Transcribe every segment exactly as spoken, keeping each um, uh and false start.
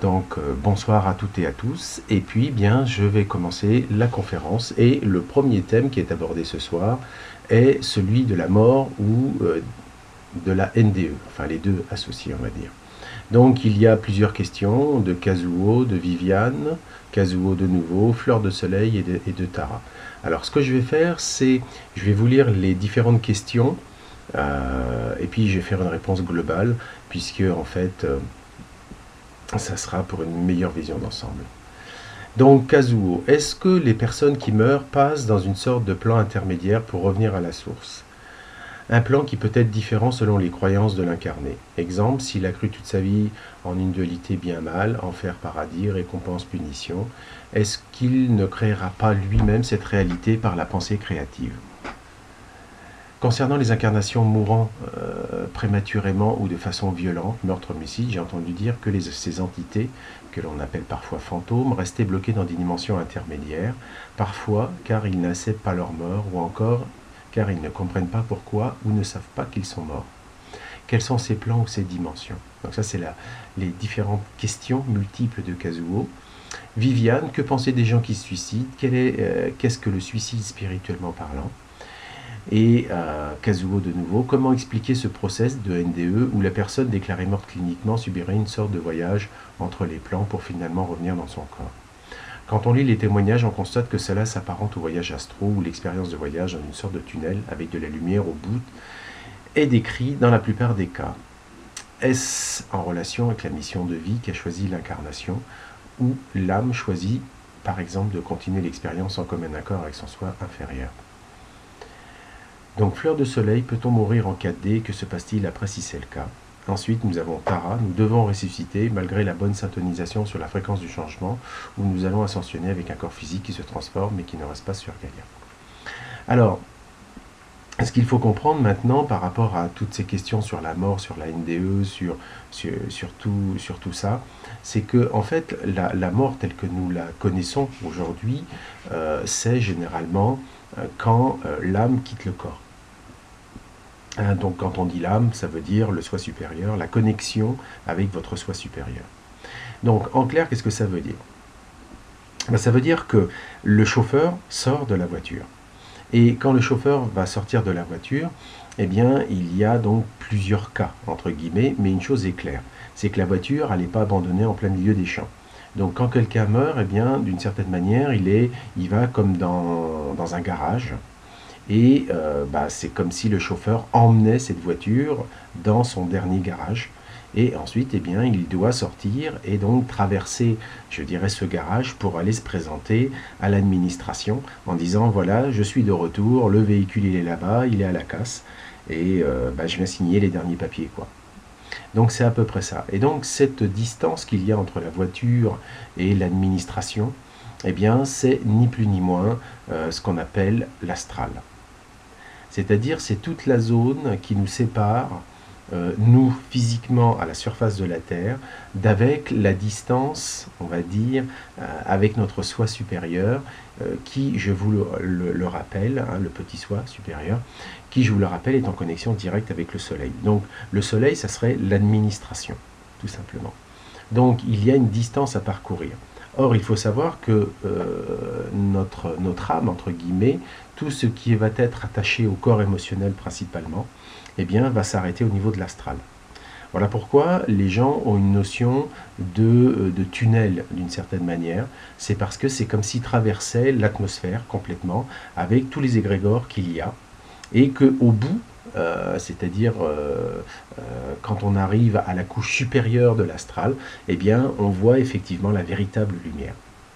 Donc euh, bonsoir à toutes et à tous, et puis bien je vais commencer la conférence, et le premier thème qui est abordé ce soir est celui de la mort ou euh, de la N D E, enfin les deux associés on va dire. Donc il y a plusieurs questions de Kazuo, de Viviane, Kazuo de nouveau, Fleur de Soleil et de, et de Tara. Alors ce que je vais faire, c'est, je vais vous lire les différentes questions, euh, et puis je vais faire une réponse globale, puisque en fait... Euh, ça sera pour une meilleure vision d'ensemble. Donc, Kazuo, est-ce que les personnes qui meurent passent dans une sorte de plan intermédiaire pour revenir à la source? Un plan qui peut être différent selon les croyances de l'incarné. Exemple, s'il a cru toute sa vie en une dualité bien-mal, enfer, paradis, récompense, punition, est-ce qu'il ne créera pas lui-même cette réalité par la pensée créative? Concernant les incarnations mourant euh, prématurément ou de façon violente, meurtre, homicide, j'ai entendu dire que les, ces entités, que l'on appelle parfois fantômes, restaient bloquées dans des dimensions intermédiaires, parfois car ils n'acceptent pas leur mort, ou encore car ils ne comprennent pas pourquoi ou ne savent pas qu'ils sont morts. Quels sont ces plans ou ces dimensions? Donc ça, c'est les différentes questions multiples de Kazuo. Viviane, que penser des gens qui se suicident? Quel est, euh, qu'est-ce que le suicide spirituellement parlant? Et euh, Kazuo de nouveau, comment expliquer ce process de N D E où la personne déclarée morte cliniquement subirait une sorte de voyage entre les plans pour finalement revenir dans son corps? Quand on lit les témoignages, on constate que cela s'apparente au voyage astro ou l'expérience de voyage dans une sorte de tunnel avec de la lumière au bout est décrit dans la plupart des cas. Est-ce en relation avec la mission de vie qu'a choisi l'incarnation ou l'âme choisit par exemple de continuer l'expérience en commun accord avec son soi inférieur? Donc, Fleur de Soleil, peut-on mourir en quatre D? Que se passe-t-il après si c'est le cas? Ensuite, nous avons Tara, nous devons ressusciter malgré la bonne syntonisation sur la fréquence du changement, où nous allons ascensionner avec un corps physique qui se transforme mais qui ne reste pas sur Gaïa. Alors, ce qu'il faut comprendre maintenant par rapport à toutes ces questions sur la mort, sur la N D E, sur, sur, sur, tout, sur tout ça, c'est que en fait, la, la mort telle que nous la connaissons aujourd'hui, euh, c'est généralement euh, quand euh, l'âme quitte le corps. Hein, donc quand on dit l'âme, ça veut dire le soi supérieur, la connexion avec votre soi supérieur. Donc en clair, qu'est-ce que ça veut dire? Ben, ça veut dire que le chauffeur sort de la voiture. Et quand le chauffeur va sortir de la voiture, eh bien, il y a donc plusieurs cas, entre guillemets, mais une chose est claire, c'est que la voiture, elle n'est pas abandonnée en plein milieu des champs. Donc quand quelqu'un meurt, eh bien, d'une certaine manière, il, est, il va comme dans, dans un garage, et euh, bah, c'est comme si le chauffeur emmenait cette voiture dans son dernier garage. Et ensuite, eh bien, il doit sortir et donc traverser, je dirais, ce garage pour aller se présenter à l'administration en disant, voilà, je suis de retour, le véhicule il est là-bas, il est à la casse, et euh, bah, je viens signer les derniers papiers, quoi. Donc c'est à peu près ça. Et donc cette distance qu'il y a entre la voiture et l'administration, eh bien, c'est ni plus ni moins euh, ce qu'on appelle l'astral. C'est-à-dire, c'est toute la zone qui nous sépare, euh, nous, physiquement, à la surface de la Terre, d'avec la distance, on va dire, euh, avec notre soi supérieur, euh, qui, je vous le, le, le rappelle, hein, le petit soi supérieur, qui, je vous le rappelle, est en connexion directe avec le Soleil. Donc, le Soleil, ça serait l'administration, tout simplement. Donc, il y a une distance à parcourir. Or, il faut savoir que euh, notre, notre âme, entre guillemets, tout ce qui va être attaché au corps émotionnel principalement, eh bien, va s'arrêter au niveau de l'astral. Voilà pourquoi les gens ont une notion de, de tunnel d'une certaine manière. C'est parce que c'est comme s'ils traversaient l'atmosphère complètement avec tous les égrégores qu'il y a et qu'au bout, Euh, c'est-à-dire euh, euh, quand on arrive à la couche supérieure de l'astral, eh bien, on voit effectivement la véritable lumière.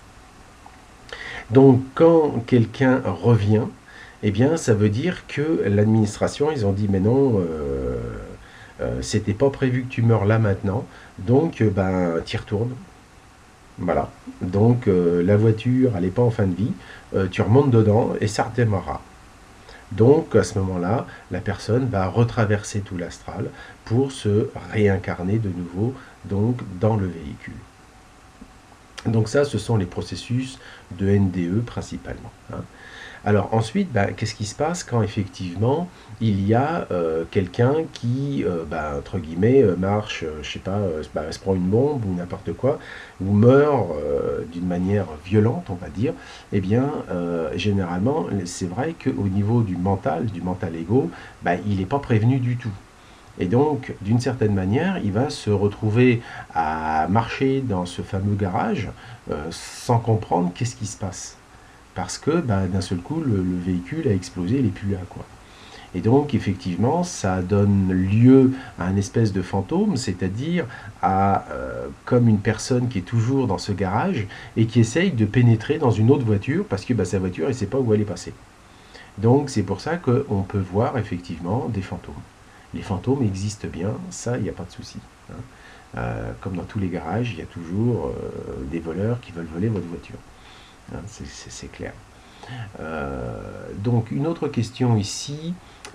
Donc, quand quelqu'un revient, eh bien, ça veut dire que l'administration, ils ont dit, mais non, euh, euh, c'était pas prévu que tu meurs là maintenant, donc, euh, ben, t'y retournes. Voilà. Donc, euh, la voiture, elle n'est pas en fin de vie, euh, tu remontes dedans et ça redémarrera. Donc, à ce moment-là, la personne va retraverser tout l'astral pour se réincarner de nouveau donc, dans le véhicule. Donc ça, ce sont les processus de N D E principalement, hein. Alors ensuite, bah, qu'est-ce qui se passe quand effectivement il y a euh, quelqu'un qui, euh, bah, entre guillemets, euh, marche, euh, je sais pas, euh, bah, se prend une bombe ou n'importe quoi, ou meurt euh, d'une manière violente, on va dire. Eh bien, euh, généralement, c'est vrai qu'au niveau du mental, du mental égo, bah, il n'est pas prévenu du tout. Et donc, d'une certaine manière, il va se retrouver à marcher dans ce fameux garage euh, sans comprendre qu'est-ce qui se passe. Parce que bah, d'un seul coup, le, le véhicule a explosé, il n'est plus là, quoi. Et donc, effectivement, ça donne lieu à un espèce de fantôme, c'est-à-dire à euh, comme une personne qui est toujours dans ce garage et qui essaye de pénétrer dans une autre voiture parce que bah, sa voiture, il ne sait pas où elle est passée. Donc, c'est pour ça qu'on peut voir effectivement des fantômes. Les fantômes existent bien, ça, il n'y a pas de souci, hein. Euh, comme dans tous les garages, il y a toujours euh, des voleurs qui veulent voler votre voiture, hein, c'est clair. Euh, donc une autre question ici,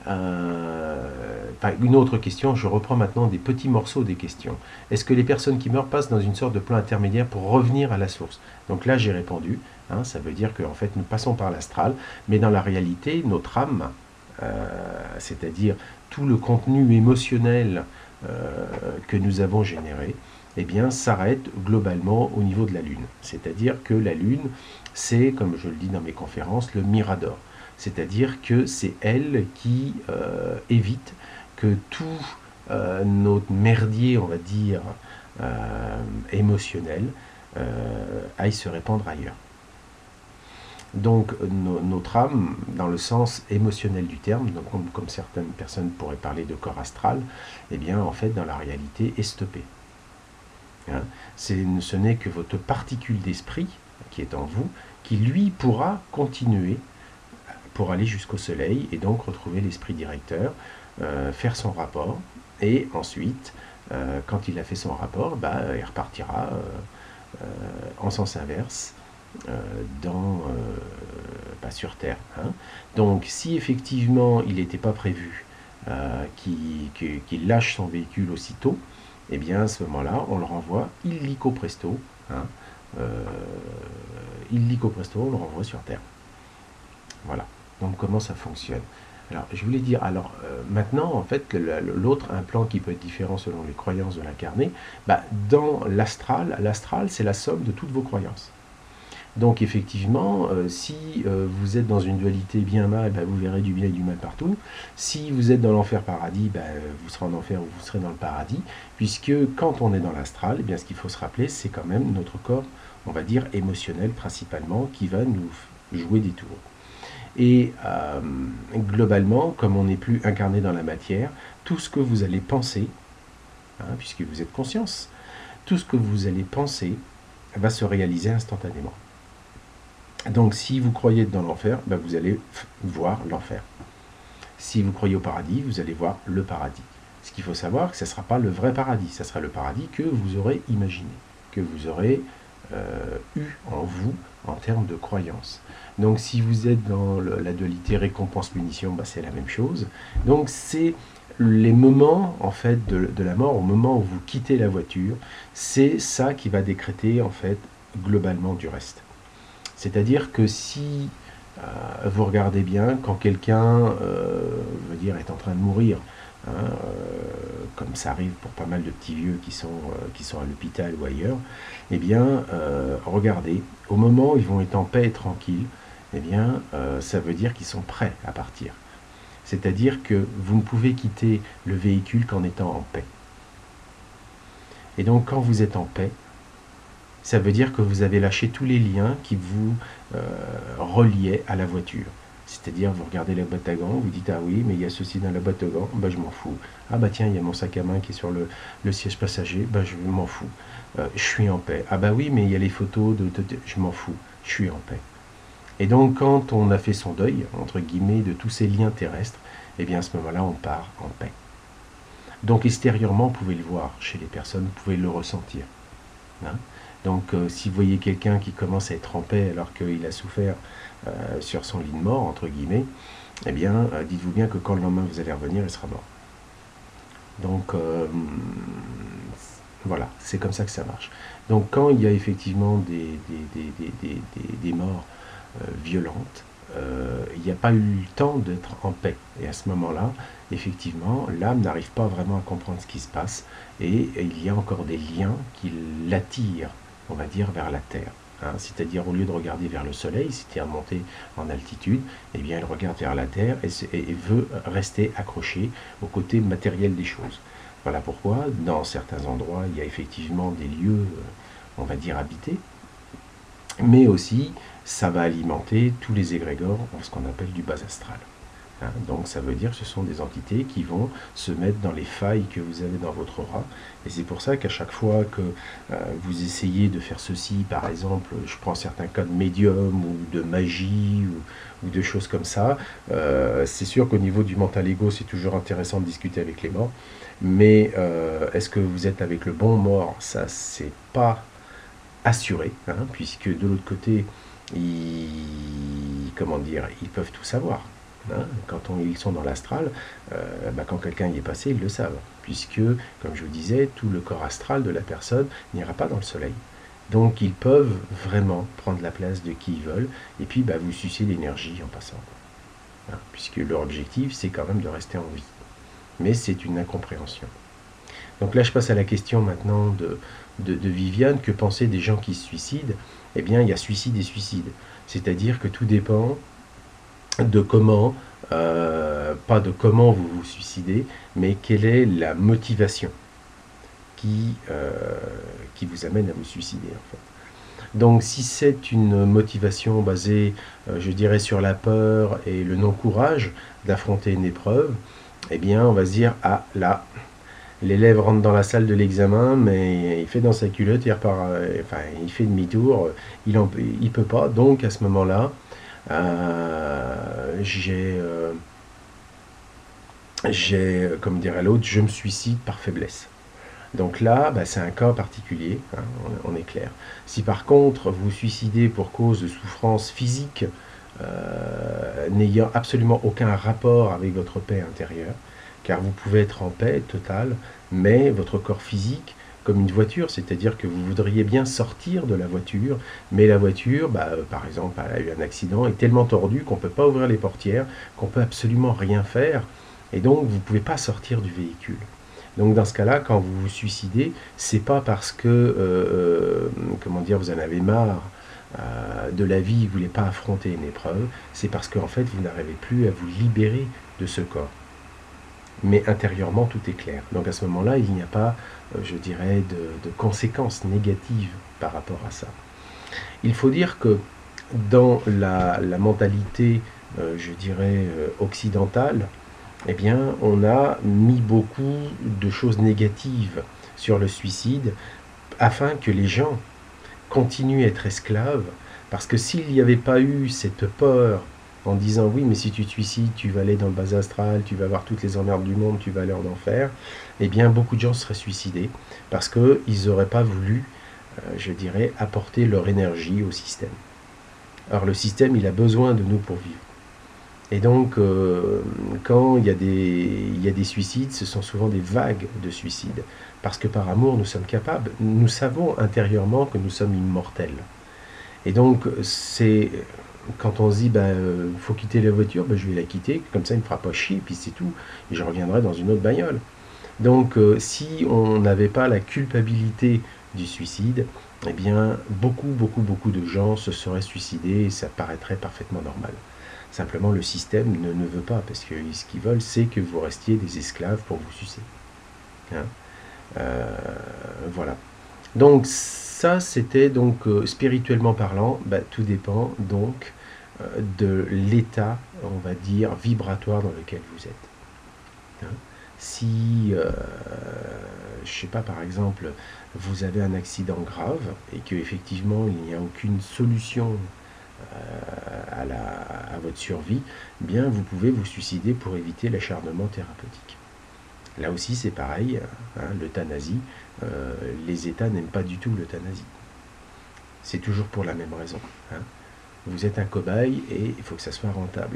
euh, enfin une autre question, je reprends maintenant des petits morceaux des questions. Est-ce que les personnes qui meurent passent dans une sorte de plan intermédiaire pour revenir à la source? Donc là j'ai répondu, hein, ça veut dire qu'en fait nous passons par l'astral, mais dans la réalité notre âme, euh, c'est-à-dire tout le contenu émotionnel euh, que nous avons généré, eh bien, s'arrête globalement au niveau de la Lune. C'est-à-dire que la Lune, c'est, comme je le dis dans mes conférences, le mirador. C'est-à-dire que c'est elle qui euh, évite que tout euh, notre merdier, on va dire, euh, émotionnel, euh, aille se répandre ailleurs. Donc no, notre âme, dans le sens émotionnel du terme, donc, comme, comme certaines personnes pourraient parler de corps astral, eh bien en fait dans la réalité est stoppée. Hein, ce n'est que votre particule d'esprit qui est en vous, qui lui pourra continuer pour aller jusqu'au soleil et donc retrouver l'esprit directeur, euh, faire son rapport, et ensuite, euh, quand il a fait son rapport, bah, il repartira euh, euh, en sens inverse euh, dans, euh, bah, sur Terre. Hein. Donc si effectivement il n'était pas prévu euh, qu'il qu'il lâche son véhicule aussitôt, et eh bien à ce moment-là, on le renvoie illico presto, hein, euh, illico presto, on le renvoie sur Terre. Voilà. Donc comment ça fonctionne? Alors je voulais dire, alors euh, maintenant en fait l'autre implant qui peut être différent selon les croyances de l'incarné, bah, dans l'astral, l'astral c'est la somme de toutes vos croyances. Donc effectivement, euh, si euh, vous êtes dans une dualité bien-mal, bah, vous verrez du bien et du mal partout. Si vous êtes dans l'enfer-paradis, bah, vous serez en enfer ou vous serez dans le paradis. Puisque quand on est dans l'astral, eh bien, ce qu'il faut se rappeler, c'est quand même notre corps, on va dire émotionnel principalement, qui va nous jouer des tours. Et euh, globalement, comme on n'est plus incarné dans la matière, tout ce que vous allez penser, hein, puisque vous êtes conscience, tout ce que vous allez penser va se réaliser instantanément. Donc si vous croyez dans l'enfer, ben, vous allez voir l'enfer. Si vous croyez au paradis, vous allez voir le paradis. Ce qu'il faut savoir, que ce ne sera pas le vrai paradis, ce sera le paradis que vous aurez imaginé, que vous aurez euh, eu en vous en termes de croyance. Donc si vous êtes dans le, la dualité récompense-punition, ben, c'est la même chose. Donc c'est les moments en fait de, de la mort, au moment où vous quittez la voiture, c'est ça qui va décréter en fait globalement du reste. C'est-à-dire que si euh, vous regardez bien, quand quelqu'un euh, veut dire, est en train de mourir, hein, euh, comme ça arrive pour pas mal de petits vieux qui sont, euh, qui sont à l'hôpital ou ailleurs, eh bien, euh, regardez, au moment où ils vont être en paix et tranquilles, eh bien, euh, ça veut dire qu'ils sont prêts à partir. C'est-à-dire que vous ne pouvez quitter le véhicule qu'en étant en paix. Et donc, quand vous êtes en paix, ça veut dire que vous avez lâché tous les liens qui vous euh, reliaient à la voiture. C'est-à-dire, vous regardez la boîte à gants, vous dites, ah oui, mais il y a ceci dans la boîte à gants, bah, je m'en fous. Ah bah tiens, il y a mon sac à main qui est sur le, le siège passager, bah, je m'en fous. Euh, je suis en paix. Ah bah oui, mais il y a les photos, de, de, de je m'en fous, je suis en paix. Et donc, quand on a fait son deuil, entre guillemets, de tous ces liens terrestres, eh bien, à ce moment-là, on part en paix. Donc, extérieurement, vous pouvez le voir chez les personnes, vous pouvez le ressentir. Hein? Donc, euh, si vous voyez quelqu'un qui commence à être en paix alors qu'il a souffert euh, sur son lit de mort, entre guillemets, eh bien, euh, dites-vous bien que quand le lendemain vous allez revenir, il sera mort. Donc, euh, Voilà, c'est comme ça que ça marche. Donc quand il y a effectivement des, des, des, des, des, des- des morts euh, violentes, euh, il n'y a pas eu le temps d'être en paix. Et à ce moment-là, effectivement, l'âme n'arrive pas vraiment à comprendre ce qui se passe et il y a encore des liens qui l'attirent, on va dire, vers la terre. Hein. C'est-à-dire, au lieu de regarder vers le soleil, c'est-à-dire monter en altitude, eh bien, elle regarde vers la terre et, se- et veut rester accrochée au côté matériel des choses. Voilà pourquoi, dans certains endroits, il y a effectivement des lieux, euh, on va dire, habités, mais aussi, ça va alimenter tous les égrégores, ce qu'on appelle du bas astral. Hein. Donc ça veut dire que ce sont des entités qui vont se mettre dans les failles que vous avez dans votre aura. Et c'est pour ça qu'à chaque fois que euh, vous essayez de faire ceci, par exemple, je prends certains cas de médium ou de magie ou, ou de choses comme ça, euh, c'est sûr qu'au niveau du mental ego, c'est toujours intéressant de discuter avec les morts. Mais euh, est-ce que vous êtes avec le bon mort? Ça, c'est pas assuré, hein, puisque de l'autre côté, ils, comment dire, ils peuvent tout savoir. Hein. Quand on- ils sont dans l'astral, euh, bah, quand quelqu'un y est passé, ils le savent, puisque, comme je vous disais, tout le corps astral de la personne n'ira pas dans le soleil. Donc ils peuvent vraiment prendre la place de qui ils veulent, et puis bah, vous sucer l'énergie en passant. Hein, puisque leur objectif, c'est quand même de rester en vie. Mais c'est une incompréhension. Donc là, je passe à la question maintenant de, de, de Viviane. Que penser des gens qui se suicident? Eh bien, il y a suicide et suicide. C'est-à-dire que tout dépend de comment, euh, pas de comment vous vous suicidez, mais quelle est la motivation qui, euh, qui vous amène à vous suicider, en fait. Donc, si c'est une motivation basée, euh, je dirais, sur la peur et le non-courage d'affronter une épreuve, eh bien, on va se dire, ah, là, l'élève rentre dans la salle de l'examen, mais il fait dans sa culotte, il repart, euh, enfin, il fait demi-tour, il ne peut pas. Donc, à ce moment-là, euh, j'ai, euh, j'ai, comme dirait l'autre, je me suicide par faiblesse. Donc là, bah, c'est un cas particulier, hein, on, on est clair. Si par contre vous suicidez pour cause de souffrance physique, euh, n'ayant absolument aucun rapport avec votre paix intérieure, car vous pouvez être en paix totale, mais votre corps physique, comme une voiture, c'est-à-dire que vous voudriez bien sortir de la voiture, mais la voiture, bah, euh, par exemple, elle a eu un accident, est tellement tordue qu'on ne peut pas ouvrir les portières, qu'on peut absolument rien faire, et donc vous ne pouvez pas sortir du véhicule. Donc dans ce cas-là, quand vous vous suicidez, c'est pas parce que, euh, euh, comment dire, vous en avez marre euh, de la vie, vous ne voulez pas affronter une épreuve, c'est parce qu'en fait, vous n'arrivez plus à vous libérer de ce corps. Mais intérieurement, tout est clair. Donc à ce moment-là, il n'y a pas, euh, je dirais, de, de conséquences négatives par rapport à ça. Il faut dire que dans la, la mentalité, euh, je dirais, euh, occidentale, eh bien, on a mis beaucoup de choses négatives sur le suicide afin que les gens continuent à être esclaves. Parce que s'il n'y avait pas eu cette peur en disant oui, mais si tu te suicides, tu vas aller dans le bas astral, tu vas avoir toutes les emmerdes du monde, tu vas aller en enfer, eh bien, beaucoup de gens seraient suicidés parce qu'ils n'auraient pas voulu, euh, je dirais, apporter leur énergie au système. Alors, le système, il a besoin de nous pour vivre. Et donc, euh, quand il y, a des, il y a des suicides, ce sont souvent des vagues de suicides. Parce que par amour, nous sommes capables, nous savons intérieurement que nous sommes immortels. Et donc, c'est quand on se dit, il ben, euh, faut quitter la voiture, ben, je vais la quitter, comme ça il ne me fera pas chier, puis c'est tout. Et je reviendrai dans une autre bagnole. Donc, euh, si on n'avait pas la culpabilité du suicide, eh bien, beaucoup, beaucoup, beaucoup de gens se seraient suicidés et ça paraîtrait parfaitement normal. Simplement, le système ne, ne veut pas, parce que ce qu'ils veulent, c'est que vous restiez des esclaves pour vous sucer. Hein. Euh, voilà. Donc, ça, c'était donc, euh, spirituellement parlant, bah, tout dépend donc euh, de l'état, on va dire, vibratoire dans lequel vous êtes. Hein. Si, euh, je sais pas, par exemple, vous avez un accident grave et que effectivement il n'y a aucune solution à, la, à votre survie, eh bien vous pouvez vous suicider pour éviter l'acharnement thérapeutique. Là aussi c'est pareil, hein, l'euthanasie, euh, les États n'aiment pas du tout l'euthanasie. C'est toujours pour la même raison. Hein. Vous êtes un cobaye et il faut que ça soit rentable.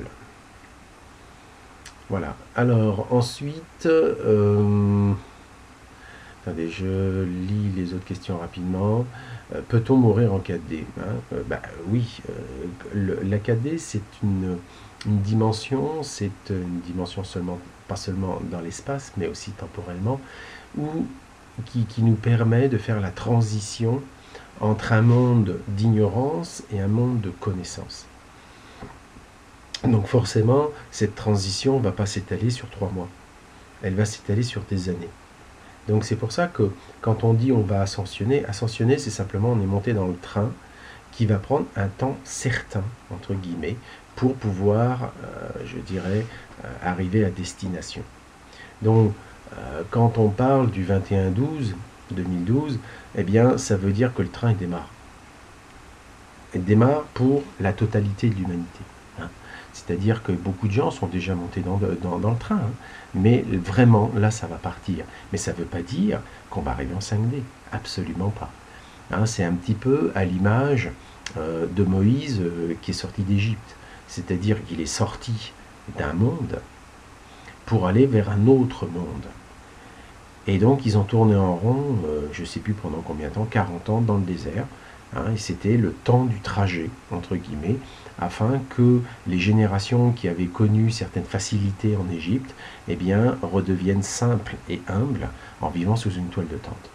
Voilà. Alors ensuite, euh, Attendez, je lis les autres questions rapidement. Euh, Peut-on mourir en quatre D, hein? Euh, bah, oui, euh, le- la quatre D, c'est une, une dimension, c'est une dimension seulement, pas seulement dans l'espace, mais aussi temporellement, où, qui, qui nous permet de faire la transition entre un monde d'ignorance et un monde de connaissance. Donc forcément, cette transition ne va pas s'étaler sur trois mois. Elle va s'étaler sur des années. Donc c'est pour ça que quand on dit on va ascensionner, ascensionner c'est simplement on est monté dans le train qui va prendre un temps certain, entre guillemets, pour pouvoir, euh, je dirais, euh, arriver à destination. Donc euh, quand on parle du vingt et un douze deux mille douze, eh bien ça veut dire que le train il démarre. Il démarre pour la totalité de l'humanité. Hein. C'est-à-dire que beaucoup de gens sont déjà montés dans, dans, dans le train, hein. Mais vraiment, là, ça va partir. Mais ça ne veut pas dire qu'on va arriver en cinq D. Absolument pas. Hein, c'est un petit peu à l'image euh, de Moïse euh, qui est sorti d'Égypte. C'est-à-dire qu'il est sorti d'un monde pour aller vers un autre monde. Et donc, ils ont tourné en rond, euh, je ne sais plus pendant combien de temps, quarante ans dans le désert. Hein, et c'était le temps du trajet, entre guillemets, afin que les générations qui avaient connu certaines facilités en Égypte, eh bien, redeviennent simples et humbles en vivant sous une toile de tente.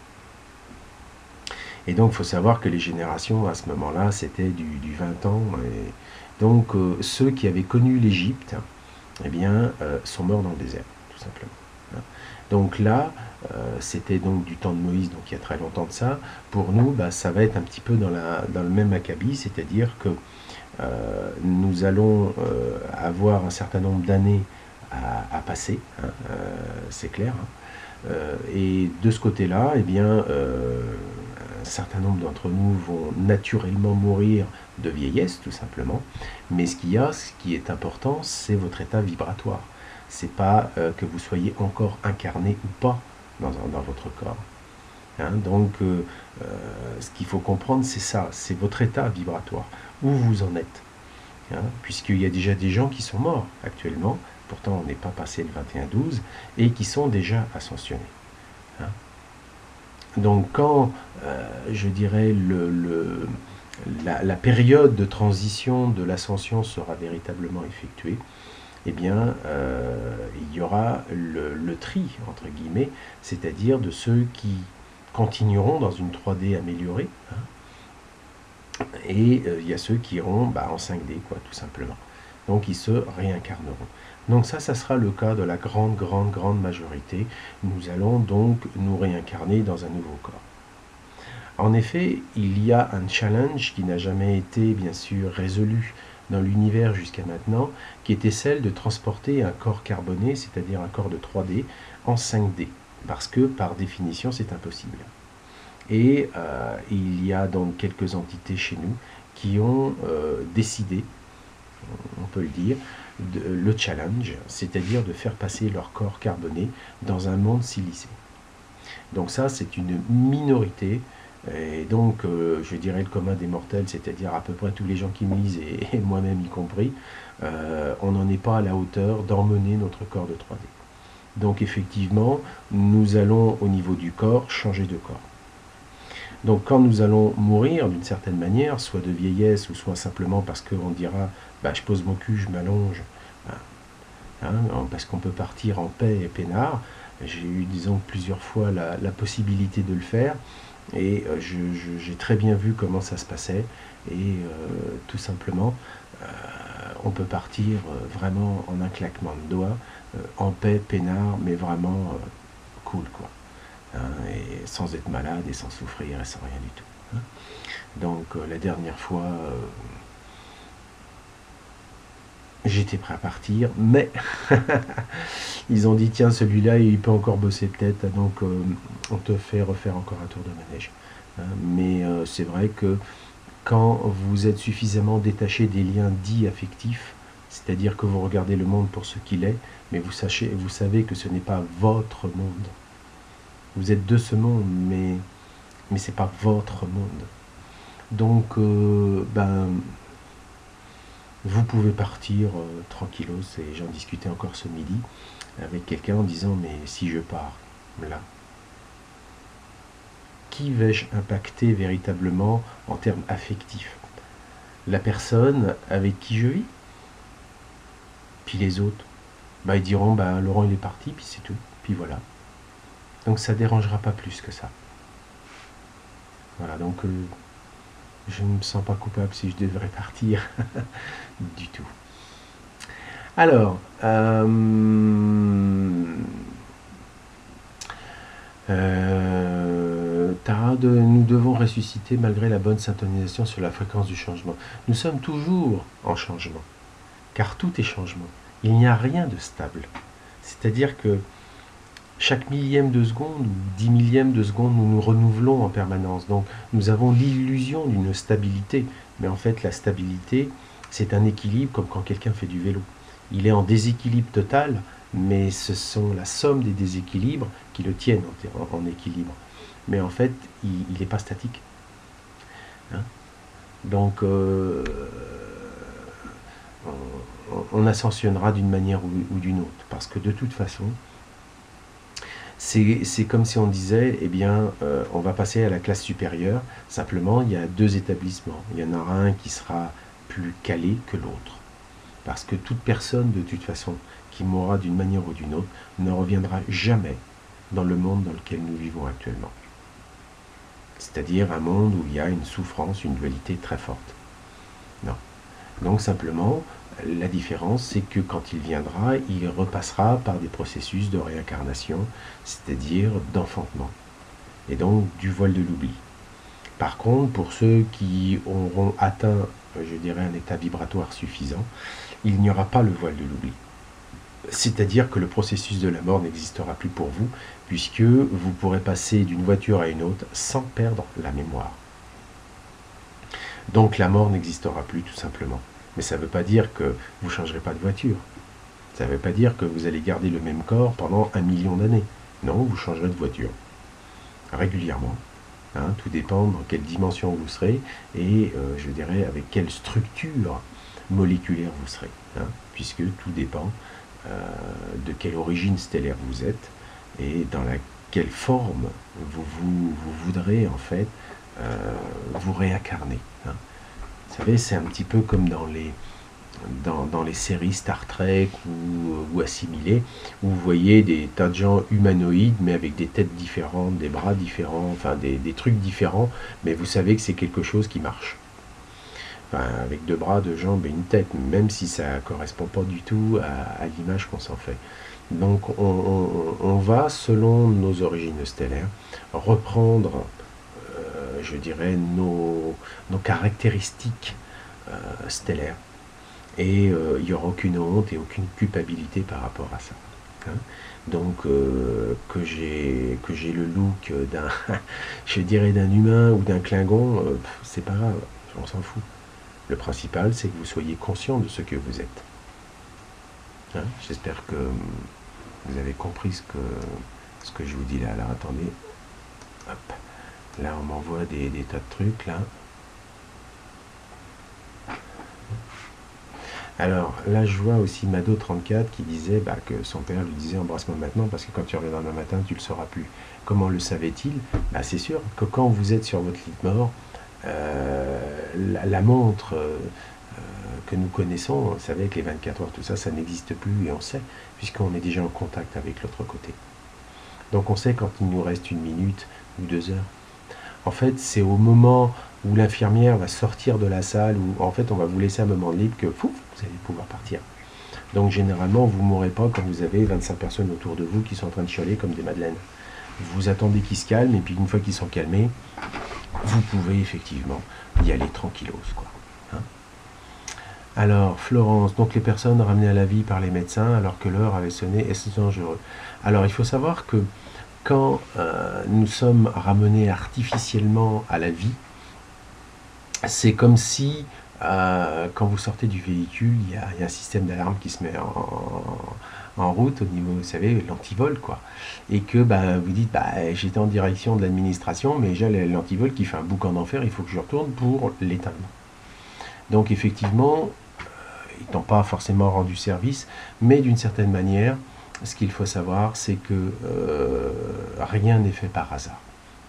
Et donc, il faut savoir que les générations, à ce moment-là, c'était du, du vingt ans. Et donc, euh, ceux qui avaient connu l'Égypte, eh bien, euh, sont morts dans le désert, tout simplement. Hein. Donc là, euh, c'était donc du temps de Moïse, donc il y a très longtemps de ça. Pour nous, bah, ça va être un petit peu dans, la, dans le même acabit, c'est-à-dire que euh, nous allons euh, avoir un certain nombre d'années à, à passer, hein, euh, c'est clair. Hein. Euh, et de ce côté-là, eh bien, euh, un certain nombre d'entre nous vont naturellement mourir de vieillesse, tout simplement. Mais ce qu'il y a, ce qui est important, c'est votre état vibratoire. C'est pas euh, que vous soyez encore incarné ou pas dans, dans votre corps. Hein, donc, euh, euh, ce qu'il faut comprendre, c'est ça, c'est votre état vibratoire, où vous en êtes. Hein, puisqu'il y a déjà des gens qui sont morts actuellement, pourtant on n'est pas passé le vingt et un douze, et qui sont déjà ascensionnés. Hein. Donc quand, euh, je dirais, le, le, la, la période de transition de l'ascension sera véritablement effectuée, eh bien, euh, il y aura le, le tri, entre guillemets, c'est-à-dire de ceux qui continueront dans une trois D améliorée, hein, et euh, il y a ceux qui iront bah, en cinq D, quoi, tout simplement. Donc, ils se réincarneront. Donc ça, ça sera le cas de la grande, grande, grande majorité. Nous allons donc nous réincarner dans un nouveau corps. En effet, il y a un challenge qui n'a jamais été, bien sûr, résolu dans l'univers jusqu'à maintenant, qui était celle de transporter un corps carboné, c'est-à-dire un corps de trois D, en cinq D, parce que par définition c'est impossible. Et euh, il y a donc quelques entités chez nous qui ont euh, décidé, on peut le dire, de, le challenge, c'est-à-dire de faire passer leur corps carboné dans un monde silicé. Donc ça, c'est une minorité. Et donc, euh, je dirais le commun des mortels, c'est-à-dire à peu près tous les gens qui me lisent, et, et moi-même y compris, euh, on n'en est pas à la hauteur d'emmener notre corps de trois D. Donc effectivement, nous allons au niveau du corps changer de corps. Donc quand nous allons mourir d'une certaine manière, soit de vieillesse ou soit simplement parce qu'on dira bah, je pose mon cul, je m'allonge, hein, parce qu'on peut partir en paix et peinard, j'ai eu disons plusieurs fois la, la possibilité de le faire. Et euh, j'ai très bien vu comment ça se passait. Et euh, tout simplement, euh, on peut partir euh, vraiment en un claquement de doigts, euh, en paix, peinard, mais vraiment euh, cool, quoi. Hein, et sans être malade et sans souffrir et sans rien du tout. Hein. Donc euh, la dernière fois, euh, j'étais prêt à partir, mais ils ont dit tiens celui-là il peut encore bosser peut-être, donc euh, on te fait refaire encore un tour de manège. Hein, mais euh, c'est vrai que quand vous êtes suffisamment détaché des liens dits affectifs, c'est-à-dire que vous regardez le monde pour ce qu'il est, mais vous, sachez, vous savez que ce n'est pas votre monde. Vous êtes de ce monde, mais, mais ce n'est pas votre monde. Donc, euh, ben... vous pouvez partir euh, tranquillos, et j'en discutais encore ce midi avec quelqu'un en disant mais si je pars là, qui vais-je impacter véritablement en termes affectifs? La personne avec qui je vis? Puis les autres? Bah, ils diront, bah, Laurent il est parti, puis c'est tout, puis voilà. Donc ça ne dérangera pas plus que ça. Voilà, donc euh, je ne me sens pas coupable si je devrais partir du tout. Alors, euh, euh, Tara, de, nous devons ressusciter malgré la bonne syntonisation sur la fréquence du changement. Nous sommes toujours en changement, car tout est changement. Il n'y a rien de stable. C'est-à-dire que chaque millième de seconde ou dix millième de seconde, nous nous renouvelons en permanence. Donc, nous avons l'illusion d'une stabilité. Mais en fait, la stabilité, c'est un équilibre comme quand quelqu'un fait du vélo. Il est en déséquilibre total, mais ce sont la somme des déséquilibres qui le tiennent en, en équilibre. Mais en fait, il n'est pas statique. Hein? Donc, euh, on, on ascensionnera d'une manière ou, ou d'une autre. Parce que de toute façon, c'est comme si on disait, eh bien, euh, on va passer à la classe supérieure. Simplement, il y a deux établissements. Il y en aura un qui sera plus calé que l'autre. Parce que toute personne, de toute façon, qui mourra d'une manière ou d'une autre, ne reviendra jamais dans le monde dans lequel nous vivons actuellement. C'est-à-dire un monde où il y a une souffrance, une dualité très forte. Non. Donc simplement, la différence, c'est que quand il viendra, il repassera par des processus de réincarnation, c'est-à-dire d'enfantement, et donc du voile de l'oubli. Par contre, pour ceux qui auront atteint, je dirais, un état vibratoire suffisant, il n'y aura pas le voile de l'oubli. C'est-à-dire que le processus de la mort n'existera plus pour vous, puisque vous pourrez passer d'une voiture à une autre sans perdre la mémoire. Donc la mort n'existera plus, tout simplement. Mais ça ne veut pas dire que vous ne changerez pas de voiture. Ça ne veut pas dire que vous allez garder le même corps pendant un million d'années. Non, vous changerez de voiture. Régulièrement. Hein, tout dépend dans quelle dimension vous serez et, euh, je dirais, avec quelle structure moléculaire vous serez. Hein, puisque tout dépend euh, de quelle origine stellaire vous êtes et dans laquelle forme vous, vous, vous voudrez, en fait, euh, vous réincarner. Hein. Vous savez, c'est un petit peu comme dans les, dans, dans les séries Star Trek ou, ou assimilées, où vous voyez des tas de gens humanoïdes, mais avec des têtes différentes, des bras différents, enfin des, des trucs différents, mais vous savez que c'est quelque chose qui marche. Enfin, avec deux bras, deux jambes et une tête, même si ça ne correspond pas du tout à, à l'image qu'on s'en fait. Donc on, on, on va, selon nos origines stellaires, reprendre je dirais, nos, nos caractéristiques euh, stellaires. Et euh, il n'y aura aucune honte et aucune culpabilité par rapport à ça. Hein. Donc, euh, que j'ai que j'ai le look d'un, je dirais, d'un humain ou d'un Klingon, euh, c'est pas grave, on s'en fout. Le principal, c'est que vous soyez conscient de ce que vous êtes. Hein. J'espère que vous avez compris ce que, ce que je vous dis là. Alors, attendez. Hop. Là, on m'envoie des, des tas de trucs, là. Alors, là, je vois aussi Mado trente-quatre qui disait bah, que son père lui disait « Embrasse-moi maintenant, parce que quand tu reviendras demain matin, tu ne le sauras plus. » Comment le savait-il? Bah, c'est sûr que quand vous êtes sur votre lit de mort, euh, la, la montre euh, que nous connaissons, vous savez, avec les vingt-quatre heures, tout ça, ça n'existe plus, et on sait, puisqu'on est déjà en contact avec l'autre côté. Donc, on sait quand il nous reste une minute ou deux heures. En fait, c'est au moment où l'infirmière va sortir de la salle, où en fait on va vous laisser un moment de libre, que pouf, vous allez pouvoir partir. Donc généralement, vous ne mourrez pas quand vous avez vingt-cinq personnes autour de vous qui sont en train de chialer comme des madeleines. Vous attendez qu'ils se calment, et puis une fois qu'ils sont calmés, vous pouvez effectivement y aller tranquillos, quoi. Hein. Alors, Florence, donc les personnes ramenées à la vie par les médecins alors que l'heure avait sonné, est-ce dangereux? Alors, il faut savoir que quand euh, nous sommes ramenés artificiellement à la vie, c'est comme si, euh, quand vous sortez du véhicule, il y a, il y a un système d'alarme qui se met en, en route au niveau, vous savez, l'antivol, quoi. Et que bah, vous dites, bah, j'étais en direction de l'administration, mais j'ai l'antivol qui fait un boucan d'enfer, il faut que je retourne pour l'éteindre. Donc effectivement, ils n'ont pas forcément rendu service, mais d'une certaine manière, ce qu'il faut savoir, c'est que euh, rien n'est fait par hasard.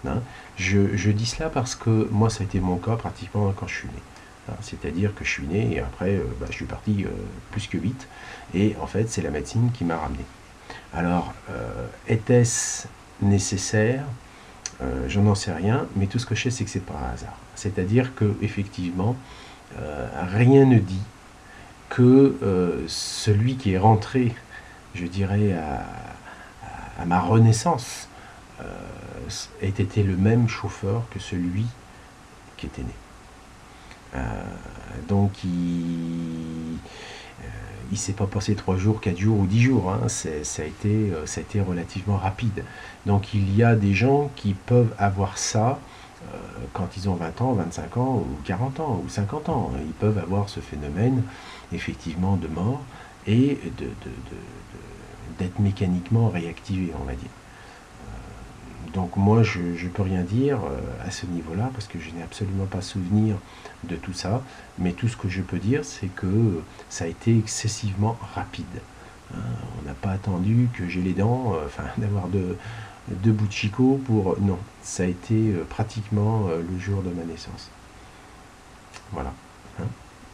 Hein. Je, je dis cela parce que moi, ça a été mon cas pratiquement quand je suis né. Hein. C'est-à-dire que je suis né et après, euh, bah, je suis parti euh, plus que vite. Et en fait, c'est la médecine qui m'a ramené. Alors, euh, était-ce nécessaire? euh, J'en n'en sais rien, mais tout ce que je sais, c'est que c'est pas un hasard. C'est-à-dire que effectivement, euh, rien ne dit que euh, celui qui est rentré, je dirais, à, à ma renaissance, euh, ait été le même chauffeur que celui qui était né. Euh, donc il euh, il s'est pas passé trois jours, quatre jours ou dix jours, hein. ça, a été, ça a été relativement rapide. Donc il y a des gens qui peuvent avoir ça euh, quand ils ont vingt ans, vingt-cinq ans, ou quarante ans, ou cinquante ans. Ils peuvent avoir ce phénomène effectivement de mort et de, de, de, de, d'être mécaniquement réactivé, on va dire. Donc moi, je ne peux rien dire euh, à ce niveau-là, parce que je n'ai absolument pas souvenir de tout ça, mais tout ce que je peux dire, c'est que ça a été excessivement rapide. Hein, on n'a pas attendu que j'ai les dents, euh, enfin, d'avoir deux, deux bouts de chicot pour... Non, ça a été euh, pratiquement euh, le jour de ma naissance. Voilà. Hein.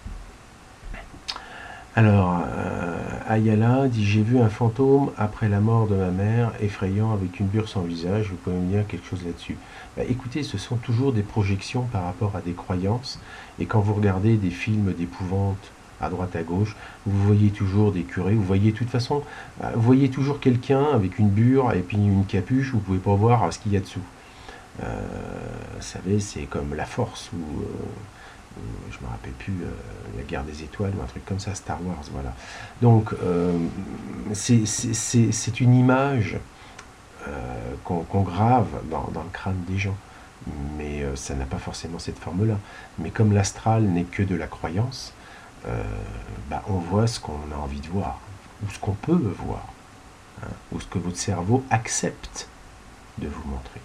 Alors, euh, Ayala dit « J'ai vu un fantôme après la mort de ma mère, effrayant, avec une bure sans visage. Vous pouvez me dire quelque chose là-dessus ?» Bah, écoutez, ce sont toujours des projections par rapport à des croyances. Et quand vous regardez des films d'épouvante à droite à gauche, vous voyez toujours des curés, vous voyez de toute façon, vous voyez toujours quelqu'un avec une bure et puis une capuche, vous ne pouvez pas voir ce qu'il y a dessous. Euh, vous savez, c'est comme la force ou... Euh, je me rappelle plus, euh, la guerre des étoiles ou un truc comme ça, Star Wars, voilà. Donc, euh, c'est une image euh, qu'on qu'on grave dans, dans le crâne des gens, mais euh, ça n'a pas forcément cette forme-là. Mais comme l'astral n'est que de la croyance, euh, bah, on voit ce qu'on a envie de voir, ou ce qu'on peut voir, hein, ou ce que votre cerveau accepte de vous montrer.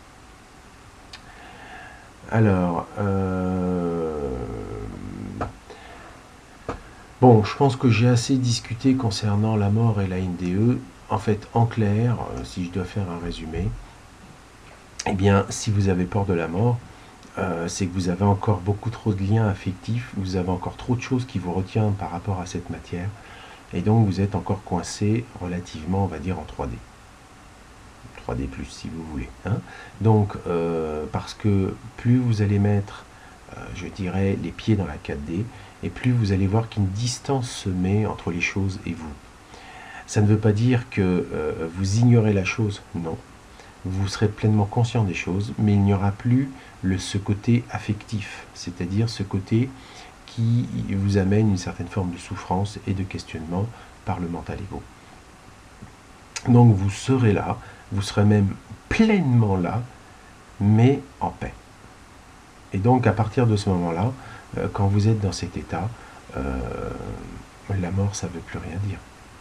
Alors, euh, bon, je pense que j'ai assez discuté concernant la mort et la N D E. En fait, en clair, si je dois faire un résumé, eh bien, si vous avez peur de la mort, euh, c'est que vous avez encore beaucoup trop de liens affectifs, vous avez encore trop de choses qui vous retiennent par rapport à cette matière, et donc vous êtes encore coincé relativement, on va dire, en trois D. trois D plus, si vous voulez. Hein. Donc, euh, parce que plus vous allez mettre, euh, je dirais, les pieds dans la quatre D, et plus vous allez voir qu'une distance se met entre les choses et vous. Ça ne veut pas dire que euh, vous ignorez la chose, non. Vous serez pleinement conscient des choses, mais il n'y aura plus le, ce côté affectif, c'est-à-dire ce côté qui vous amène une certaine forme de souffrance et de questionnement par le mental ego. Donc vous serez là, vous serez même pleinement là, mais en paix. Et donc à partir de ce moment-là, euh, quand vous êtes dans cet état, euh, la mort, ça ne veut plus rien dire.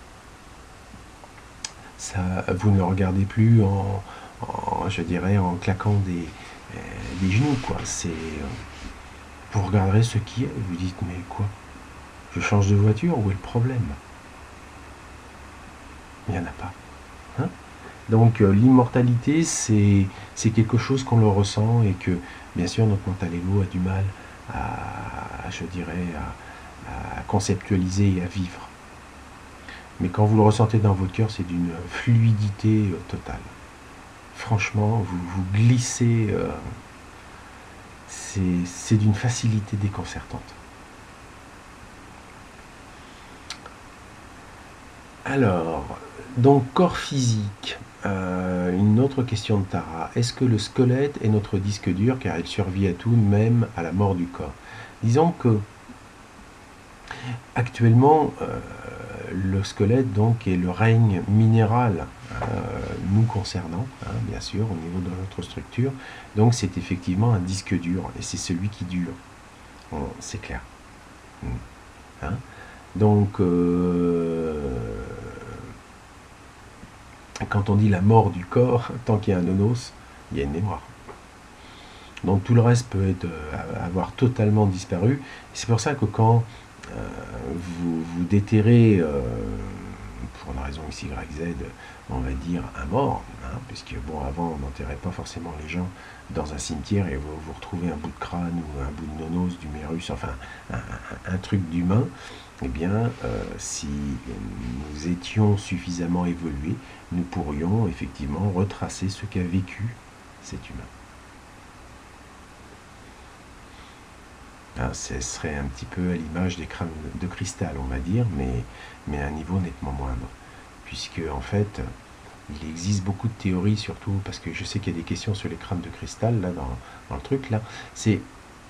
Ça, vous ne regardez plus en, en je dirais, en claquant des, euh, des genoux, quoi. C'est, euh, vous regarderez ce qui est, vous dites, mais quoi? Je change de voiture, où est le problème? Il n'y en a pas. Hein? Donc euh, l'immortalité, c'est quelque chose qu'on le ressent et que, bien sûr, notre mental ego a du mal à, je dirais, à, à conceptualiser et à vivre. Mais quand vous le ressentez dans votre cœur, c'est d'une fluidité euh, totale. Franchement, vous vous glissez, euh, c'est d'une facilité déconcertante. Alors, donc corps physique, euh, une autre question de Tara. Est-ce que le squelette est notre disque dur car il survit à tout, même à la mort du corps? Disons que actuellement, euh, le squelette donc est le règne minéral euh, nous concernant, hein, bien sûr, au niveau de notre structure. Donc c'est effectivement un disque dur et c'est celui qui dure. Bon, c'est clair. Hein? Donc, euh, quand on dit la mort du corps, tant qu'il y a un nonos, il y a une mémoire. Donc tout le reste peut être, euh, avoir totalement disparu. C'est pour ça que quand euh, vous, vous déterrez euh, pour une raison X, Y, Z, on va dire un mort, hein, puisque bon, avant, on n'enterrait pas forcément les gens dans un cimetière et vous, vous retrouvez un bout de crâne ou un bout de nonos, du mérus, enfin, un, un, un truc d'humain. Eh bien, euh, si nous étions suffisamment évolués, nous pourrions effectivement retracer ce qu'a vécu cet humain. Ah, ce serait un petit peu à l'image des crânes de cristal, on va dire, mais, mais à un niveau nettement moindre. Puisque, en fait, il existe beaucoup de théories, surtout parce que je sais qu'il y a des questions sur les crânes de cristal, là, dans, dans le truc, là. C'est...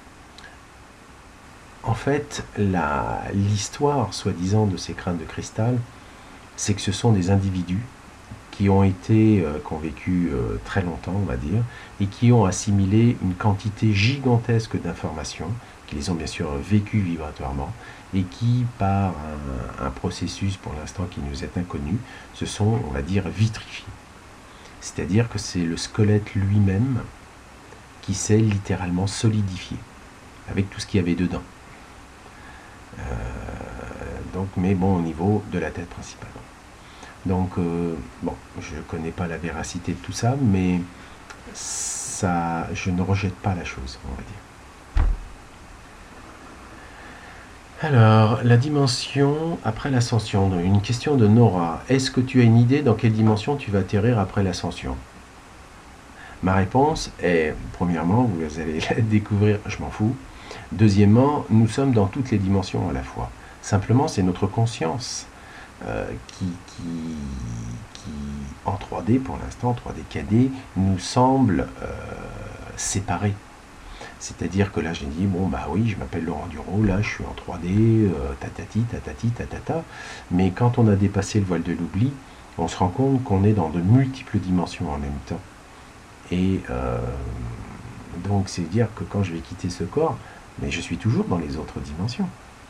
En fait, l'histoire, soi-disant, de ces crânes de cristal, c'est que ce sont des individus qui ont été, euh, qui ont vécu euh, très longtemps, on va dire, et qui ont assimilé une quantité gigantesque d'informations, qui les ont bien sûr vécues vibratoirement, et qui, par un, un processus pour l'instant qui nous est inconnu, se sont, on va dire, vitrifiés. C'est-à-dire que c'est le squelette lui-même qui s'est littéralement solidifié, avec tout ce qu'il y avait dedans. Euh, donc, mais bon, au niveau de la tête principalement. Donc, euh, bon, je ne connais pas la véracité de tout ça, mais ça, je ne rejette pas la chose, on va dire. Alors, la dimension après l'ascension. Une question de Nora. Est-ce que tu as une idée dans quelle dimension tu vas atterrir après l'ascension? Ma réponse est, premièrement, vous allez la découvrir, je m'en fous. Deuxièmement, nous sommes dans toutes les dimensions à la fois. Simplement, c'est notre conscience euh, qui, qui, qui, en trois D pour l'instant, trois D K D, nous semble euh, séparée. C'est-à-dire que là, j'ai dit, bon, bah oui, je m'appelle Laurent Duro, là, je suis en trois D, euh, tatati, tatati, tatata. Mais quand on a dépassé le voile de l'oubli, on se rend compte qu'on est dans de multiples dimensions en même temps. Et euh, donc, c'est dire que quand je vais quitter ce corps, mais je suis toujours dans les autres dimensions.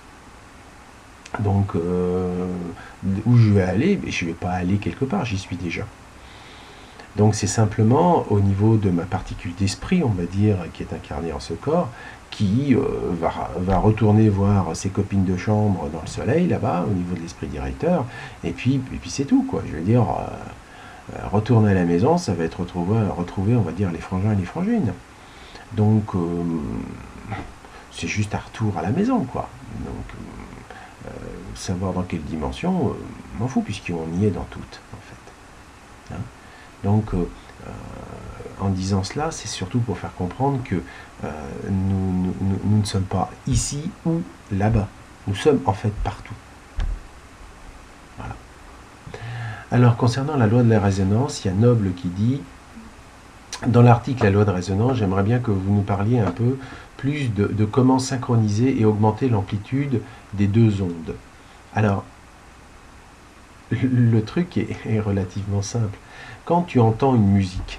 Donc, euh, où je vais aller, je ne vais pas aller quelque part, j'y suis déjà. Donc, c'est simplement au niveau de ma particule d'esprit, on va dire, qui est incarnée en ce corps, qui euh, va, va retourner voir ses copines de chambre dans le soleil, là-bas, au niveau de l'esprit directeur, et puis, et puis c'est tout, quoi. Je veux dire, euh, retourner à la maison, ça va être retrouver, retrouver, on va dire, les frangins et les frangines. Donc, euh, c'est juste un retour à la maison, quoi. Donc, euh, savoir dans quelle dimension, euh, m'en fous, puisqu'on y est dans toutes, en fait. Hein. Donc, euh, euh, en disant cela, c'est surtout pour faire comprendre que euh, nous, nous, nous, nous ne sommes pas ici ou là-bas. Nous sommes en fait partout. Voilà. Alors, concernant la loi de la résonance, il y a Noble qui dit, dans l'article La loi de résonance, j'aimerais bien que vous nous parliez un peu plus de, de comment synchroniser et augmenter l'amplitude des deux ondes. Alors, le, le truc est, est relativement simple. Quand tu entends une musique,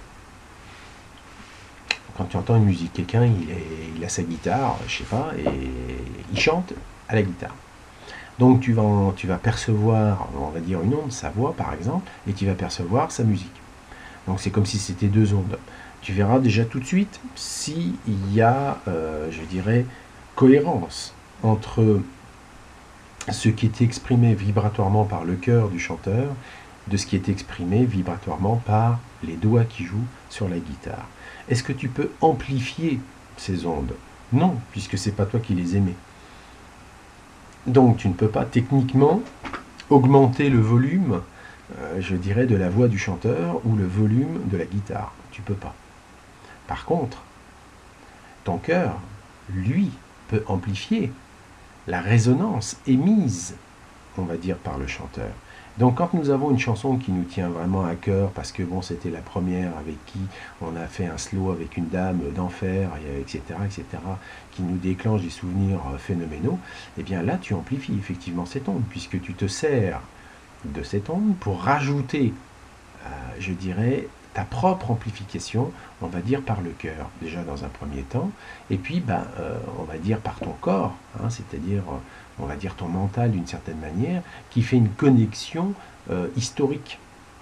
quand tu entends une musique, quelqu'un il, il a sa guitare, je sais pas, et il chante à la guitare. Donc tu vas, tu vas percevoir, on va dire une onde, sa voix par exemple, et tu vas percevoir sa musique. Donc c'est comme si c'était deux ondes. Tu verras déjà tout de suite s'il y a, euh, je dirais, cohérence entre ce qui est exprimé vibratoirement par le cœur du chanteur, de ce qui est exprimé vibratoirement par les doigts qui jouent sur la guitare. Est-ce que tu peux amplifier ces ondes? Non, puisque c'est pas toi qui les émets. Donc tu ne peux pas techniquement augmenter le volume, euh, je dirais, de la voix du chanteur ou le volume de la guitare. Tu peux pas. Par contre, ton cœur, lui, peut amplifier la résonance émise, on va dire, par le chanteur. Donc quand nous avons une chanson qui nous tient vraiment à cœur, parce que bon, c'était la première avec qui on a fait un slow avec une dame d'enfer, et cetera, et cetera, qui nous déclenche des souvenirs phénoménaux, eh bien là tu amplifies effectivement cette onde, puisque tu te sers de cette onde pour rajouter, euh, je dirais, ta propre amplification, on va dire par le cœur, déjà dans un premier temps, et puis ben, euh, on va dire par ton corps, hein, c'est-à-dire on va dire ton mental d'une certaine manière, qui fait une connexion euh, historique.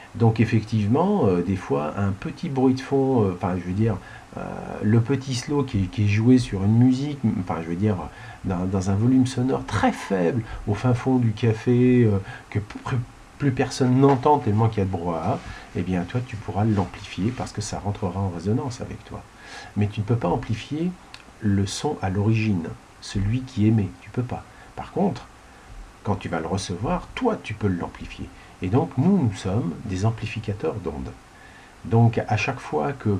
Donc effectivement, euh, des fois, un petit bruit de fond, euh, enfin je veux dire, euh, le petit slow qui est, qui est joué sur une musique, enfin je veux dire, dans, dans un volume sonore très faible, au fin fond du café, euh, que plus, plus personne n'entend tellement qu'il y a de brouhaha, eh bien toi tu pourras l'amplifier parce que ça rentrera en résonance avec toi. Mais tu ne peux pas amplifier le son à l'origine, celui qui émet, tu peux pas. Par contre, quand tu vas le recevoir, toi tu peux l'amplifier. Et donc nous, nous sommes des amplificateurs d'ondes. Donc à chaque fois que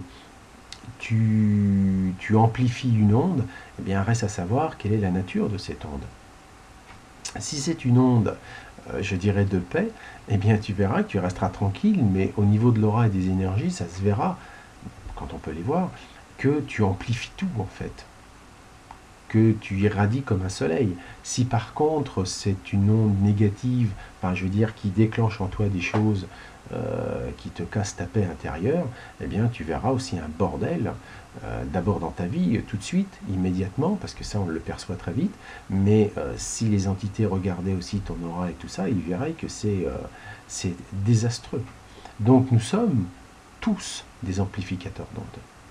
tu, tu amplifies une onde, eh bien reste à savoir quelle est la nature de cette onde. Si c'est une onde, euh, je dirais de paix, eh bien tu verras que tu resteras tranquille, mais au niveau de l'aura et des énergies, ça se verra, quand on peut les voir, que tu amplifies tout en fait, que tu irradies comme un soleil. Si par contre c'est une onde négative, enfin je veux dire qui déclenche en toi des choses euh, qui te cassent ta paix intérieure, eh bien tu verras aussi un bordel, euh, d'abord dans ta vie, tout de suite, immédiatement, parce que ça on le perçoit très vite, mais euh, si les entités regardaient aussi ton aura et tout ça, ils verraient que c'est euh, c'est désastreux. Donc nous sommes tous des amplificateurs d'ondes.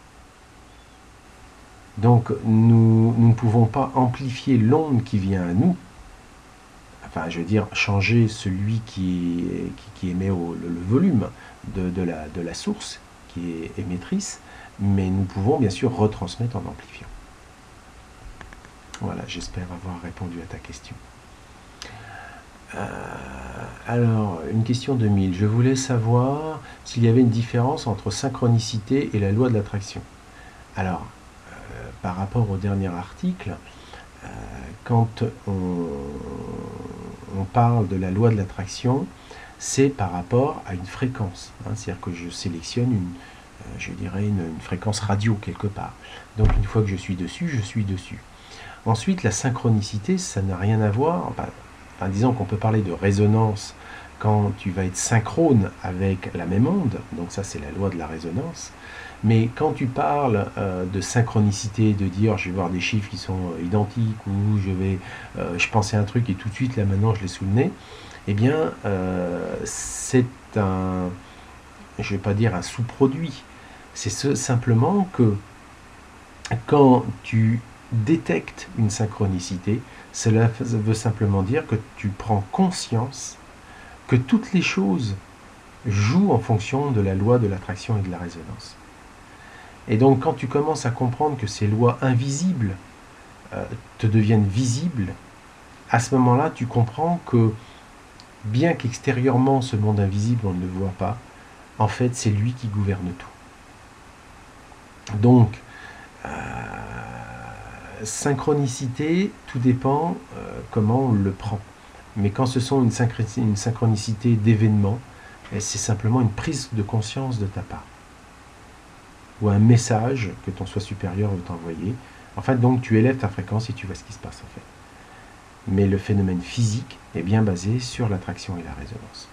Donc nous, nous ne pouvons pas amplifier l'onde qui vient à nous, enfin je veux dire changer celui qui, qui, qui émet au, le, le volume de, de, la, de la source qui est émettrice, mais nous pouvons bien sûr retransmettre en amplifiant. Voilà, j'espère avoir répondu à ta question. Euh, alors, une question de mille. Je voulais savoir s'il y avait une différence entre synchronicité et la loi de l'attraction. Alors, par rapport au dernier article, euh, quand on, on parle de la loi de l'attraction, c'est par rapport à une fréquence. Hein, c'est-à-dire que je sélectionne une, euh, je dirais une, une fréquence radio quelque part. Donc une fois que je suis dessus, je suis dessus. Ensuite, la synchronicité, ça n'a rien à voir. Enfin, enfin, disons qu'on peut parler de résonance quand tu vas être synchrone avec la même onde. Donc ça, c'est la loi de la résonance. Mais quand tu parles euh, de synchronicité, de dire je vais voir des chiffres qui sont euh, identiques ou je vais, euh, je pensais à un truc et tout de suite là maintenant je l'ai sous le nez, eh bien euh, c'est un, je ne vais pas dire un sous-produit, c'est ce, simplement que quand tu détectes une synchronicité, cela veut simplement dire que tu prends conscience que toutes les choses jouent en fonction de la loi de l'attraction et de la résonance. Et donc quand tu commences à comprendre que ces lois invisibles euh, te deviennent visibles, à ce moment-là, tu comprends que bien qu'extérieurement ce monde invisible, on ne le voit pas, en fait, c'est lui qui gouverne tout. Donc, euh, synchronicité, tout dépend euh, comment on le prend. Mais quand ce sont une, une synchronicité d'événements, c'est simplement une prise de conscience de ta part. Ou un message que ton soi supérieur veut t'envoyer. En fait, donc tu élèves ta fréquence et tu vois ce qui se passe en fait. Mais le phénomène physique est bien basé sur l'attraction et la résonance.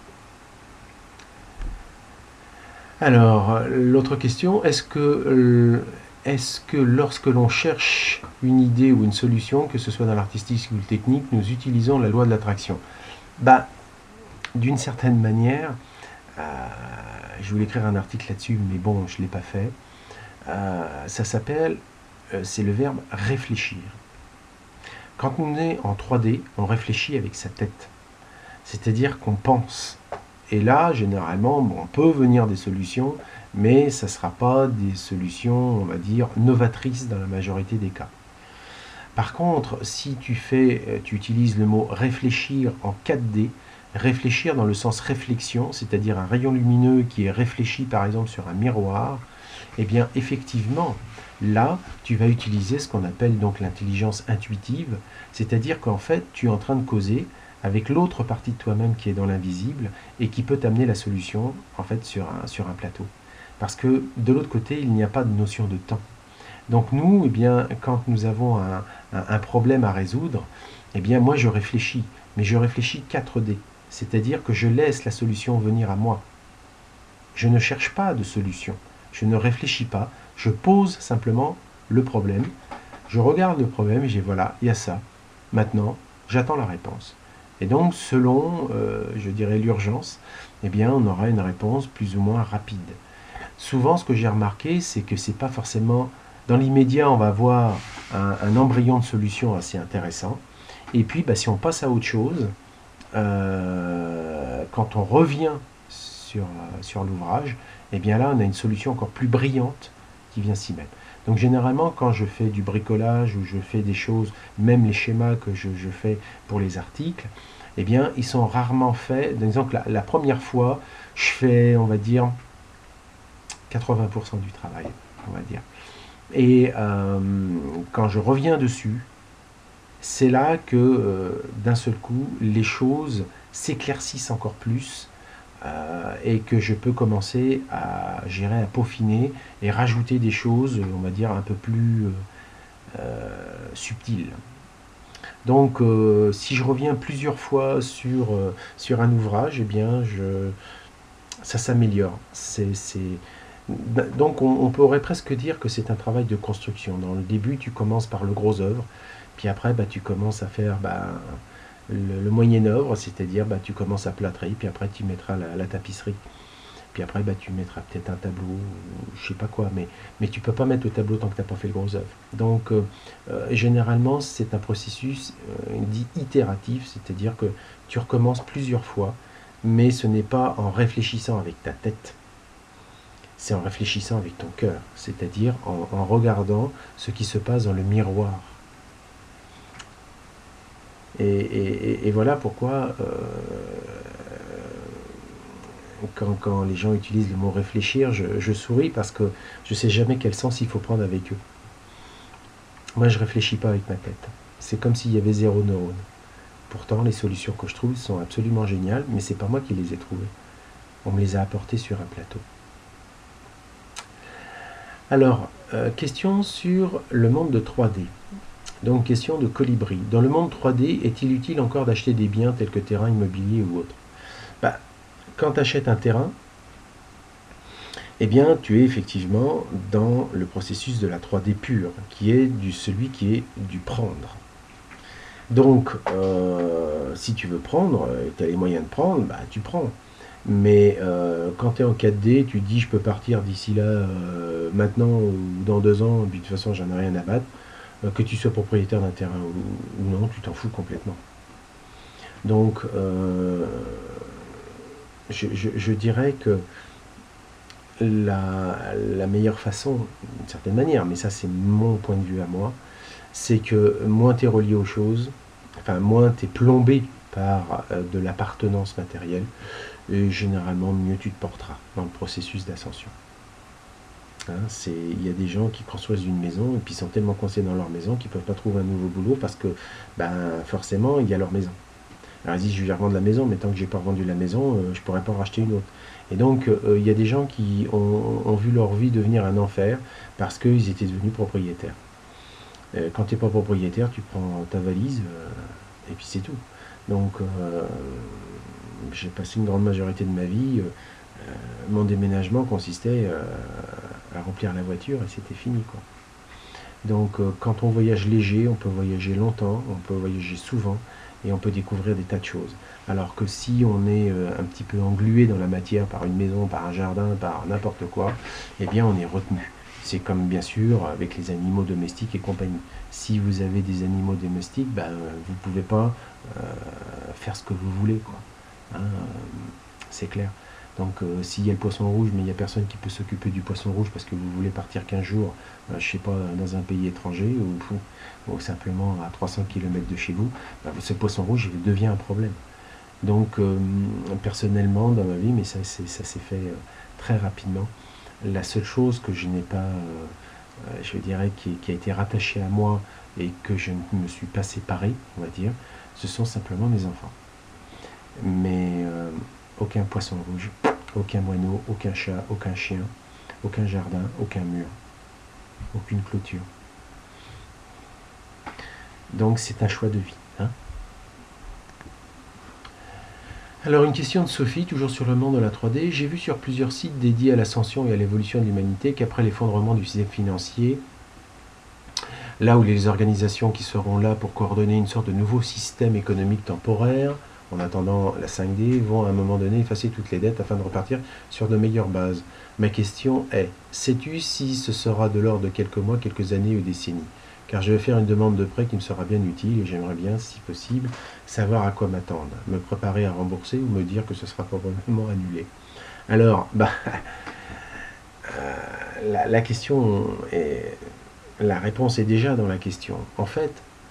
Alors, l'autre question, est-ce que, est-ce que lorsque l'on cherche une idée ou une solution, que ce soit dans l'artistique ou le technique, nous utilisons la loi de l'attraction? Bah, d'une certaine manière, euh, je voulais écrire un article là-dessus, mais bon, je ne l'ai pas fait. Euh, ça s'appelle, euh, c'est le verbe réfléchir. Quand on est en trois D, on réfléchit avec sa tête. C'est-à-dire qu'on pense. Et là, généralement, bon, on peut venir des solutions, mais ça ne sera pas des solutions, on va dire, novatrices dans la majorité des cas. Par contre, si tu fais, tu utilises le mot réfléchir en quatre D, réfléchir dans le sens réflexion, c'est-à-dire un rayon lumineux qui est réfléchi par exemple sur un miroir, eh bien effectivement, là, tu vas utiliser ce qu'on appelle donc l'intelligence intuitive, c'est-à-dire qu'en fait, tu es en train de causer avec l'autre partie de toi-même qui est dans l'invisible et qui peut t'amener la solution en fait sur un, sur un plateau. Parce que de l'autre côté, il n'y a pas de notion de temps. Donc nous, eh bien, quand nous avons un, un, un problème à résoudre, eh bien moi je réfléchis, mais je réfléchis quatre D, c'est-à-dire que je laisse la solution venir à moi. Je ne cherche pas de solution, je ne réfléchis pas, je pose simplement le problème, je regarde le problème et je dis voilà, il y a ça, maintenant j'attends la réponse. Et donc, selon, euh, je dirais, l'urgence, eh bien, on aura une réponse plus ou moins rapide. Souvent, ce que j'ai remarqué, c'est que c'est pas forcément... Dans l'immédiat, on va voir un, un embryon de solution assez intéressant. Et puis, bah, si on passe à autre chose, euh, quand on revient sur, sur l'ouvrage, eh bien là, on a une solution encore plus brillante qui vient s'y mettre. Donc généralement, quand je fais du bricolage ou je fais des choses, même les schémas que je, je fais pour les articles, eh bien, ils sont rarement faits. Disons que la, la première fois, je fais, on va dire, quatre-vingts pour cent du travail, on va dire. Et euh, quand je reviens dessus, c'est là que euh, d'un seul coup, les choses s'éclaircissent encore plus euh, et que je peux commencer à gérer, à peaufiner et rajouter des choses, on va dire, un peu plus euh, subtiles. Donc, euh, si je reviens plusieurs fois sur, euh, sur un ouvrage, eh bien, je, ça s'améliore. C'est, c'est... Donc, on, on pourrait presque dire que c'est un travail de construction. Dans le début, tu commences par le gros œuvre, puis après, bah, tu commences à faire bah, le, le moyen œuvre, c'est-à-dire bah, tu commences à plâtrer, puis après, tu mettras la, la tapisserie. Puis après, bah, tu mettras peut-être un tableau, ou je sais pas quoi, mais, mais tu peux pas mettre le tableau tant que tu n'as pas fait le gros œuvre. Donc, euh, euh, généralement, c'est un processus euh, dit itératif, c'est-à-dire que tu recommences plusieurs fois, mais ce n'est pas en réfléchissant avec ta tête, c'est en réfléchissant avec ton cœur, c'est-à-dire en, en regardant ce qui se passe dans le miroir. Et, et, et voilà pourquoi, euh, quand, quand les gens utilisent le mot réfléchir, je, je souris parce que je ne sais jamais quel sens il faut prendre avec eux. Moi, je ne réfléchis pas avec ma tête. C'est comme s'il y avait zéro neurone. Pourtant, les solutions que je trouve sont absolument géniales, mais ce n'est pas moi qui les ai trouvées. On me les a apportées sur un plateau. Alors, euh, question sur le monde de trois D. Donc, question de Colibri. Dans le monde trois D, est-il utile encore d'acheter des biens tels que terrain immobilier ou autre? Bah, quand tu achètes un terrain, eh bien, tu es effectivement dans le processus de la trois D pure, qui est du, celui qui est du prendre. Donc, euh, si tu veux prendre, tu as les moyens de prendre, bah, tu prends. Mais euh, quand tu es en quatre D, tu te dis je peux partir d'ici là, euh, maintenant ou dans deux ans, et puis de toute façon j'en ai rien à battre, euh, que tu sois propriétaire d'un terrain ou, ou non, tu t'en fous complètement. Donc, euh, je, je, je dirais que la, la meilleure façon, d'une certaine manière, mais ça c'est mon point de vue à moi, c'est que moins tu es relié aux choses, enfin moins tu es plombé par euh, de l'appartenance matérielle, et généralement mieux tu te porteras dans le processus d'ascension. Hein, c'est, il y a des gens qui construisent une maison et puis sont tellement coincés dans leur maison qu'ils ne peuvent pas trouver un nouveau boulot parce que ben, forcément il y a leur maison. Alors ils disent je vais revendre la maison, mais tant que j'ai pas revendu la maison, euh, je ne pourrais pas en racheter une autre. Et donc euh, il y a des gens qui ont, ont vu leur vie devenir un enfer parce qu'ils étaient devenus propriétaires. Euh, quand tu n'es pas propriétaire, tu prends ta valise euh, et puis c'est tout. Donc euh, j'ai passé une grande majorité de ma vie, euh, mon déménagement consistait euh, à remplir la voiture et c'était fini, quoi. Donc euh, quand on voyage léger, on peut voyager longtemps, on peut voyager souvent et on peut découvrir des tas de choses. Alors que si on est euh, un petit peu englué dans la matière par une maison, par un jardin, par n'importe quoi, eh bien on est retenu. C'est comme bien sûr avec les animaux domestiques et compagnie. Si vous avez des animaux domestiques, ben, vous ne pouvez pas euh, faire ce que vous voulez, quoi. Hein, c'est clair. Donc euh, s'il y a le poisson rouge, mais il n'y a personne qui peut s'occuper du poisson rouge parce que vous voulez partir quinze jours, euh, je sais pas, dans un pays étranger ou, ou simplement à trois cents kilomètres de chez vous, ben, ce poisson rouge il devient un problème. Donc euh, personnellement dans ma vie, mais ça, c'est, ça s'est fait euh, très rapidement, la seule chose que je n'ai pas, euh, je dirais, qui, qui a été rattachée à moi et que je ne me suis pas séparé, on va dire, ce sont simplement mes enfants. Mais euh, aucun poisson rouge, aucun moineau, aucun chat, aucun chien, aucun jardin, aucun mur, aucune clôture. Donc c'est un choix de vie. Hein. Alors une question de Sophie, toujours sur le monde de la trois D. J'ai vu sur plusieurs sites dédiés à l'ascension et à l'évolution de l'humanité qu'après l'effondrement du système financier, là où les organisations qui seront là pour coordonner une sorte de nouveau système économique temporaire, en attendant la cinq D, vont à un moment donné effacer toutes les dettes afin de repartir sur de meilleures bases. Ma question est, sais-tu si ce sera de l'ordre de quelques mois, quelques années ou décennies? Car je vais faire une demande de prêt qui me sera bien utile et j'aimerais bien, si possible, savoir à quoi m'attendre, me préparer à rembourser ou me dire que ce sera probablement annulé. Alors, bah, euh, la, la question est, la réponse est déjà dans la question. En fait,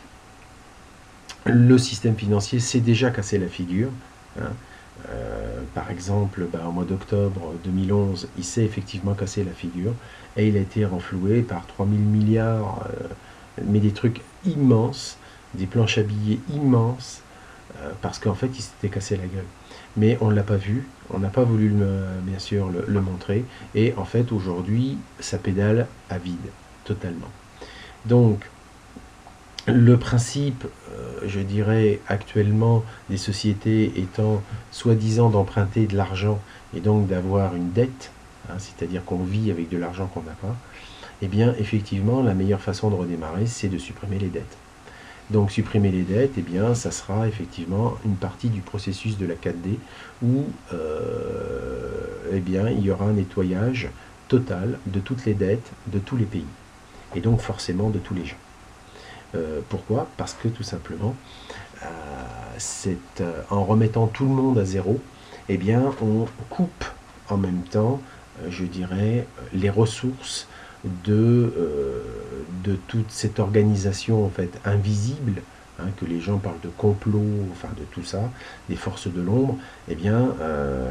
le système financier s'est déjà cassé la figure. Hein. Euh, par exemple, bah, au mois d'octobre deux mille onze, il s'est effectivement cassé la figure et il a été renfloué par trois mille milliards, euh, mais des trucs immenses, des planches à billets immenses, euh, parce qu'en fait, il s'était cassé la gueule. Mais on ne l'a pas vu, on n'a pas voulu, le, bien sûr, le, le montrer, et en fait, aujourd'hui, ça pédale à vide, totalement. Donc, le principe, euh, je dirais, actuellement, des sociétés étant soi-disant d'emprunter de l'argent et donc d'avoir une dette, hein, c'est-à-dire qu'on vit avec de l'argent qu'on n'a pas, eh bien, effectivement, la meilleure façon de redémarrer, c'est de supprimer les dettes. Donc, supprimer les dettes, eh bien, ça sera effectivement une partie du processus de la quatre D où, euh, eh bien, il y aura un nettoyage total de toutes les dettes de tous les pays et donc forcément de tous les gens. Euh, pourquoi? Parce que tout simplement, euh, c'est, euh, en remettant tout le monde à zéro, eh bien, on coupe en même temps, euh, je dirais, les ressources de, euh, de toute cette organisation en fait invisible, hein, que les gens parlent de complot, enfin de tout ça, des forces de l'ombre. Eh bien, euh,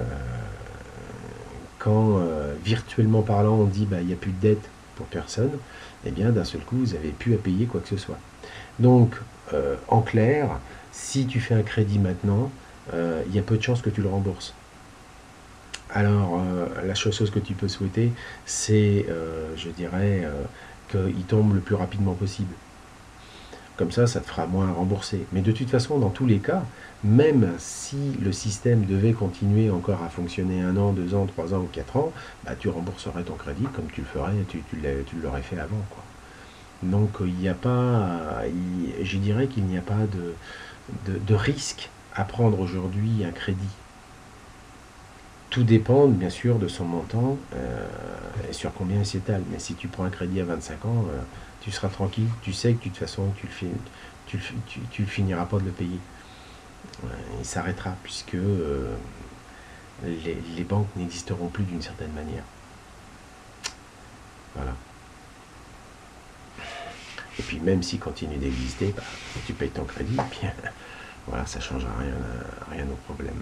quand euh, virtuellement parlant, on dit bah, il n'y a plus de dette pour personne, eh bien d'un seul coup, vous n'avez plus à payer quoi que ce soit. Donc, euh, en clair, si tu fais un crédit maintenant, euh, il y a peu de chances que tu le rembourses. Alors, euh, la chose que tu peux souhaiter, c'est, euh, je dirais, euh, qu'il tombe le plus rapidement possible. Comme ça, ça te fera moins à rembourser. Mais de toute façon, dans tous les cas, même si le système devait continuer encore à fonctionner un an, deux ans, trois ans ou quatre ans, bah, tu rembourserais ton crédit comme tu le ferais, tu, tu l'aurais fait avant, quoi. Donc, il n'y a pas, il, je dirais qu'il n'y a pas de, de, de risque à prendre aujourd'hui un crédit. Tout dépend, bien sûr, de son montant euh, et sur combien il s'étale. Mais si tu prends un crédit à vingt-cinq ans, euh, tu seras tranquille. Tu sais que de toute façon, tu le, finis, tu, tu, tu le finiras pas de le payer. Euh, il s'arrêtera puisque euh, les, les banques n'existeront plus d'une certaine manière. Voilà. Et puis même s'il continue d'exister, bah, tu payes ton crédit, et puis voilà, ça ne changera rien, rien au problème.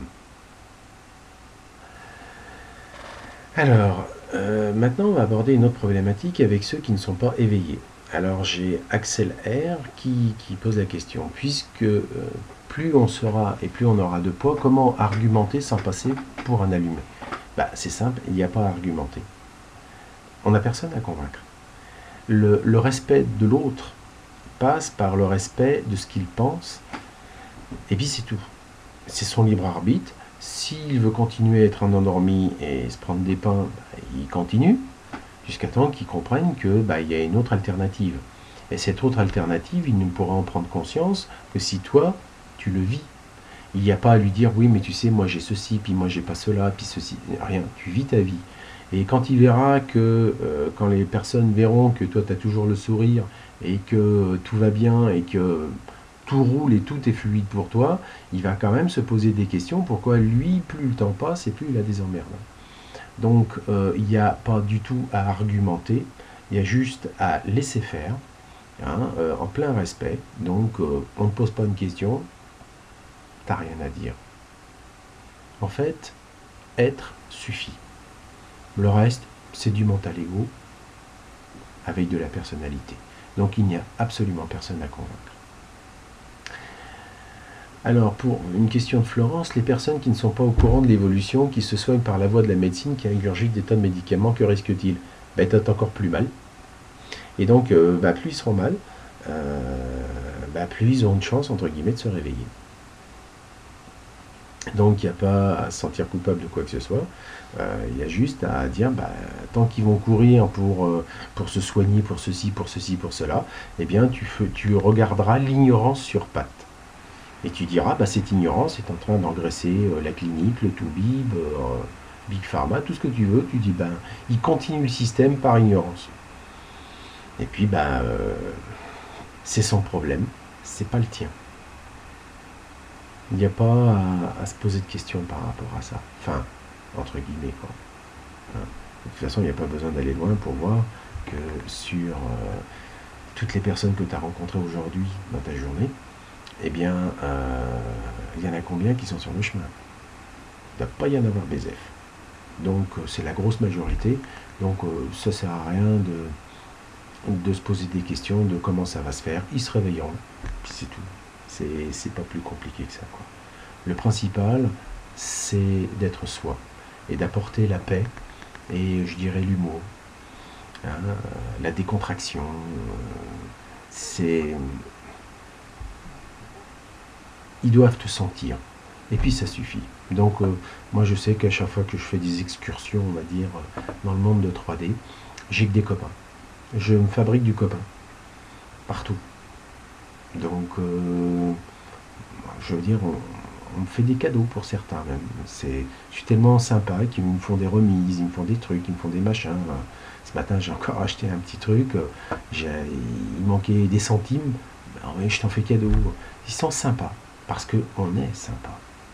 Alors, euh, maintenant on va aborder une autre problématique avec ceux qui ne sont pas éveillés. Alors j'ai Axel R qui, qui pose la question, puisque euh, plus on sera et plus on aura de poids, comment argumenter sans passer pour un allumé? Bah, c'est simple, il n'y a pas à argumenter. On n'a personne à convaincre. Le, le respect de l'autre passe par le respect de ce qu'il pense, et puis c'est tout. C'est son libre arbitre. S'il veut continuer à être un endormi et se prendre des pains, bah, il continue, jusqu'à temps qu'il comprenne que bah, il y a une autre alternative. Et cette autre alternative, il ne pourra en prendre conscience que si toi, tu le vis. Il n'y a pas à lui dire, oui, mais tu sais, moi j'ai ceci, puis moi j'ai pas cela, puis ceci. Rien, tu vis ta vie. Et quand il verra que, euh, quand les personnes verront que toi tu as toujours le sourire, et que tout va bien, et que tout roule et tout est fluide pour toi, il va quand même se poser des questions, pourquoi lui, plus le temps passe et plus il a des emmerdes. Donc euh, il n'y a pas du tout à argumenter, il y a juste à laisser faire, hein, euh, en plein respect. Donc euh, on ne pose pas une question, t'as rien à dire. En fait, être suffit. Le reste, c'est du mental ego avec de la personnalité. Donc il n'y a absolument personne à convaincre. Alors, pour une question de Florence, les personnes qui ne sont pas au courant de l'évolution, qui se soignent par la voie de la médecine, qui ingurgitent des tas de médicaments, que risquent-ils? Ben, t'as encore plus mal. Et donc, euh, bah, plus ils seront mal, euh, bah, plus ils ont une chance, entre guillemets, de se réveiller. Donc il n'y a pas à se sentir coupable de quoi que ce soit. Euh, il y a juste à dire, bah, tant qu'ils vont courir pour, euh, pour se soigner, pour ceci, pour ceci, pour cela, eh bien tu, fais- tu regarderas l'ignorance sur pattes. Et tu diras, bah, cette ignorance est en train d'engraisser euh, la clinique, le Toubib, euh, Big Pharma, tout ce que tu veux. Tu dis, ben, il continue le système par ignorance. Et puis, ben, euh, c'est son problème, c'est pas le tien. Il n'y a pas à, à se poser de questions par rapport à ça. Enfin, entre guillemets, quoi. Hein. De toute façon, il n'y a pas besoin d'aller loin pour voir que sur euh, toutes les personnes que tu as rencontrées aujourd'hui dans ta journée, eh bien, euh, il y en a combien qui sont sur le chemin? Il ne doit pas y en avoir B Z F. Donc, euh, c'est la grosse majorité. Donc, euh, ça ne sert à rien de, de se poser des questions de comment ça va se faire. Ils se réveilleront, puis c'est tout. C'est, c'est pas plus compliqué que ça, quoi. Le principal, c'est d'être soi et d'apporter la paix et, je dirais, l'humour, hein, la décontraction. C'est... Ils doivent te sentir. Et puis ça suffit. Donc euh, moi je sais qu'à chaque fois que je fais des excursions, on va dire, dans le monde de trois D, j'ai que des copains. Je me fabrique du copain. Partout. Donc euh, je veux dire, on, on me fait des cadeaux pour certains même. C'est, je suis tellement sympa qu'ils me font des remises, ils me font des trucs, ils me font des machins. Ce matin j'ai encore acheté un petit truc, j'ai, il manquait des centimes, ben, ouais, je t'en fais cadeau. Ils sont sympas, parce qu'on est sympa.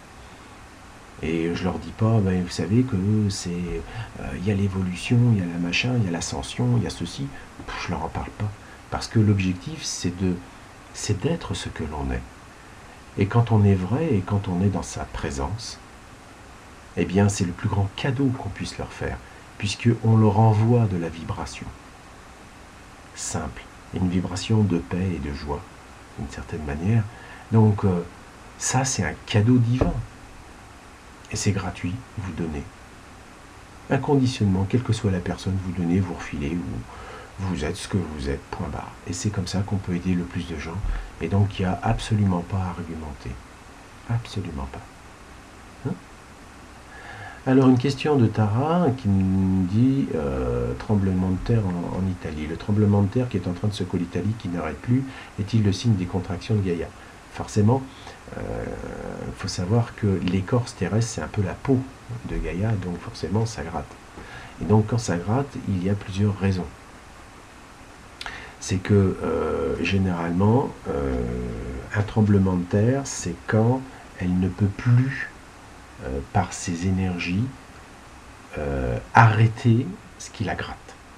Et je leur dis pas, ben, vous savez que c'est, il euh, y a l'évolution, il y a la machin, il y a l'ascension, il y a ceci. Je leur en parle pas, parce que l'objectif c'est de, c'est d'être ce que l'on est. Et quand on est vrai et quand on est dans sa présence, eh bien c'est le plus grand cadeau qu'on puisse leur faire, puisqu'on leur envoie de la vibration simple, une vibration de paix et de joie, d'une certaine manière. Donc euh, ça c'est un cadeau divin. Et c'est gratuit, vous donnez. Inconditionnellement, quelle que soit la personne, vous donnez, vous refilez, vous, vous êtes ce que vous êtes, point barre. Et c'est comme ça qu'on peut aider le plus de gens. Et donc il n'y a absolument pas à argumenter. Absolument pas. Hein? Alors une question de Tara qui nous dit euh, tremblement de terre en, en Italie. Le tremblement de terre qui est en train de secouer l'Italie, qui n'arrête plus, est-il le signe des contractions de Gaïa? Forcément, il euh, faut savoir que l'écorce terrestre, c'est un peu la peau de Gaïa, donc forcément ça gratte. Et donc quand ça gratte, il y a plusieurs raisons. C'est que euh, généralement, euh, un tremblement de terre, c'est quand elle ne peut plus, euh, par ses énergies, euh, arrêter ce qui la gratte.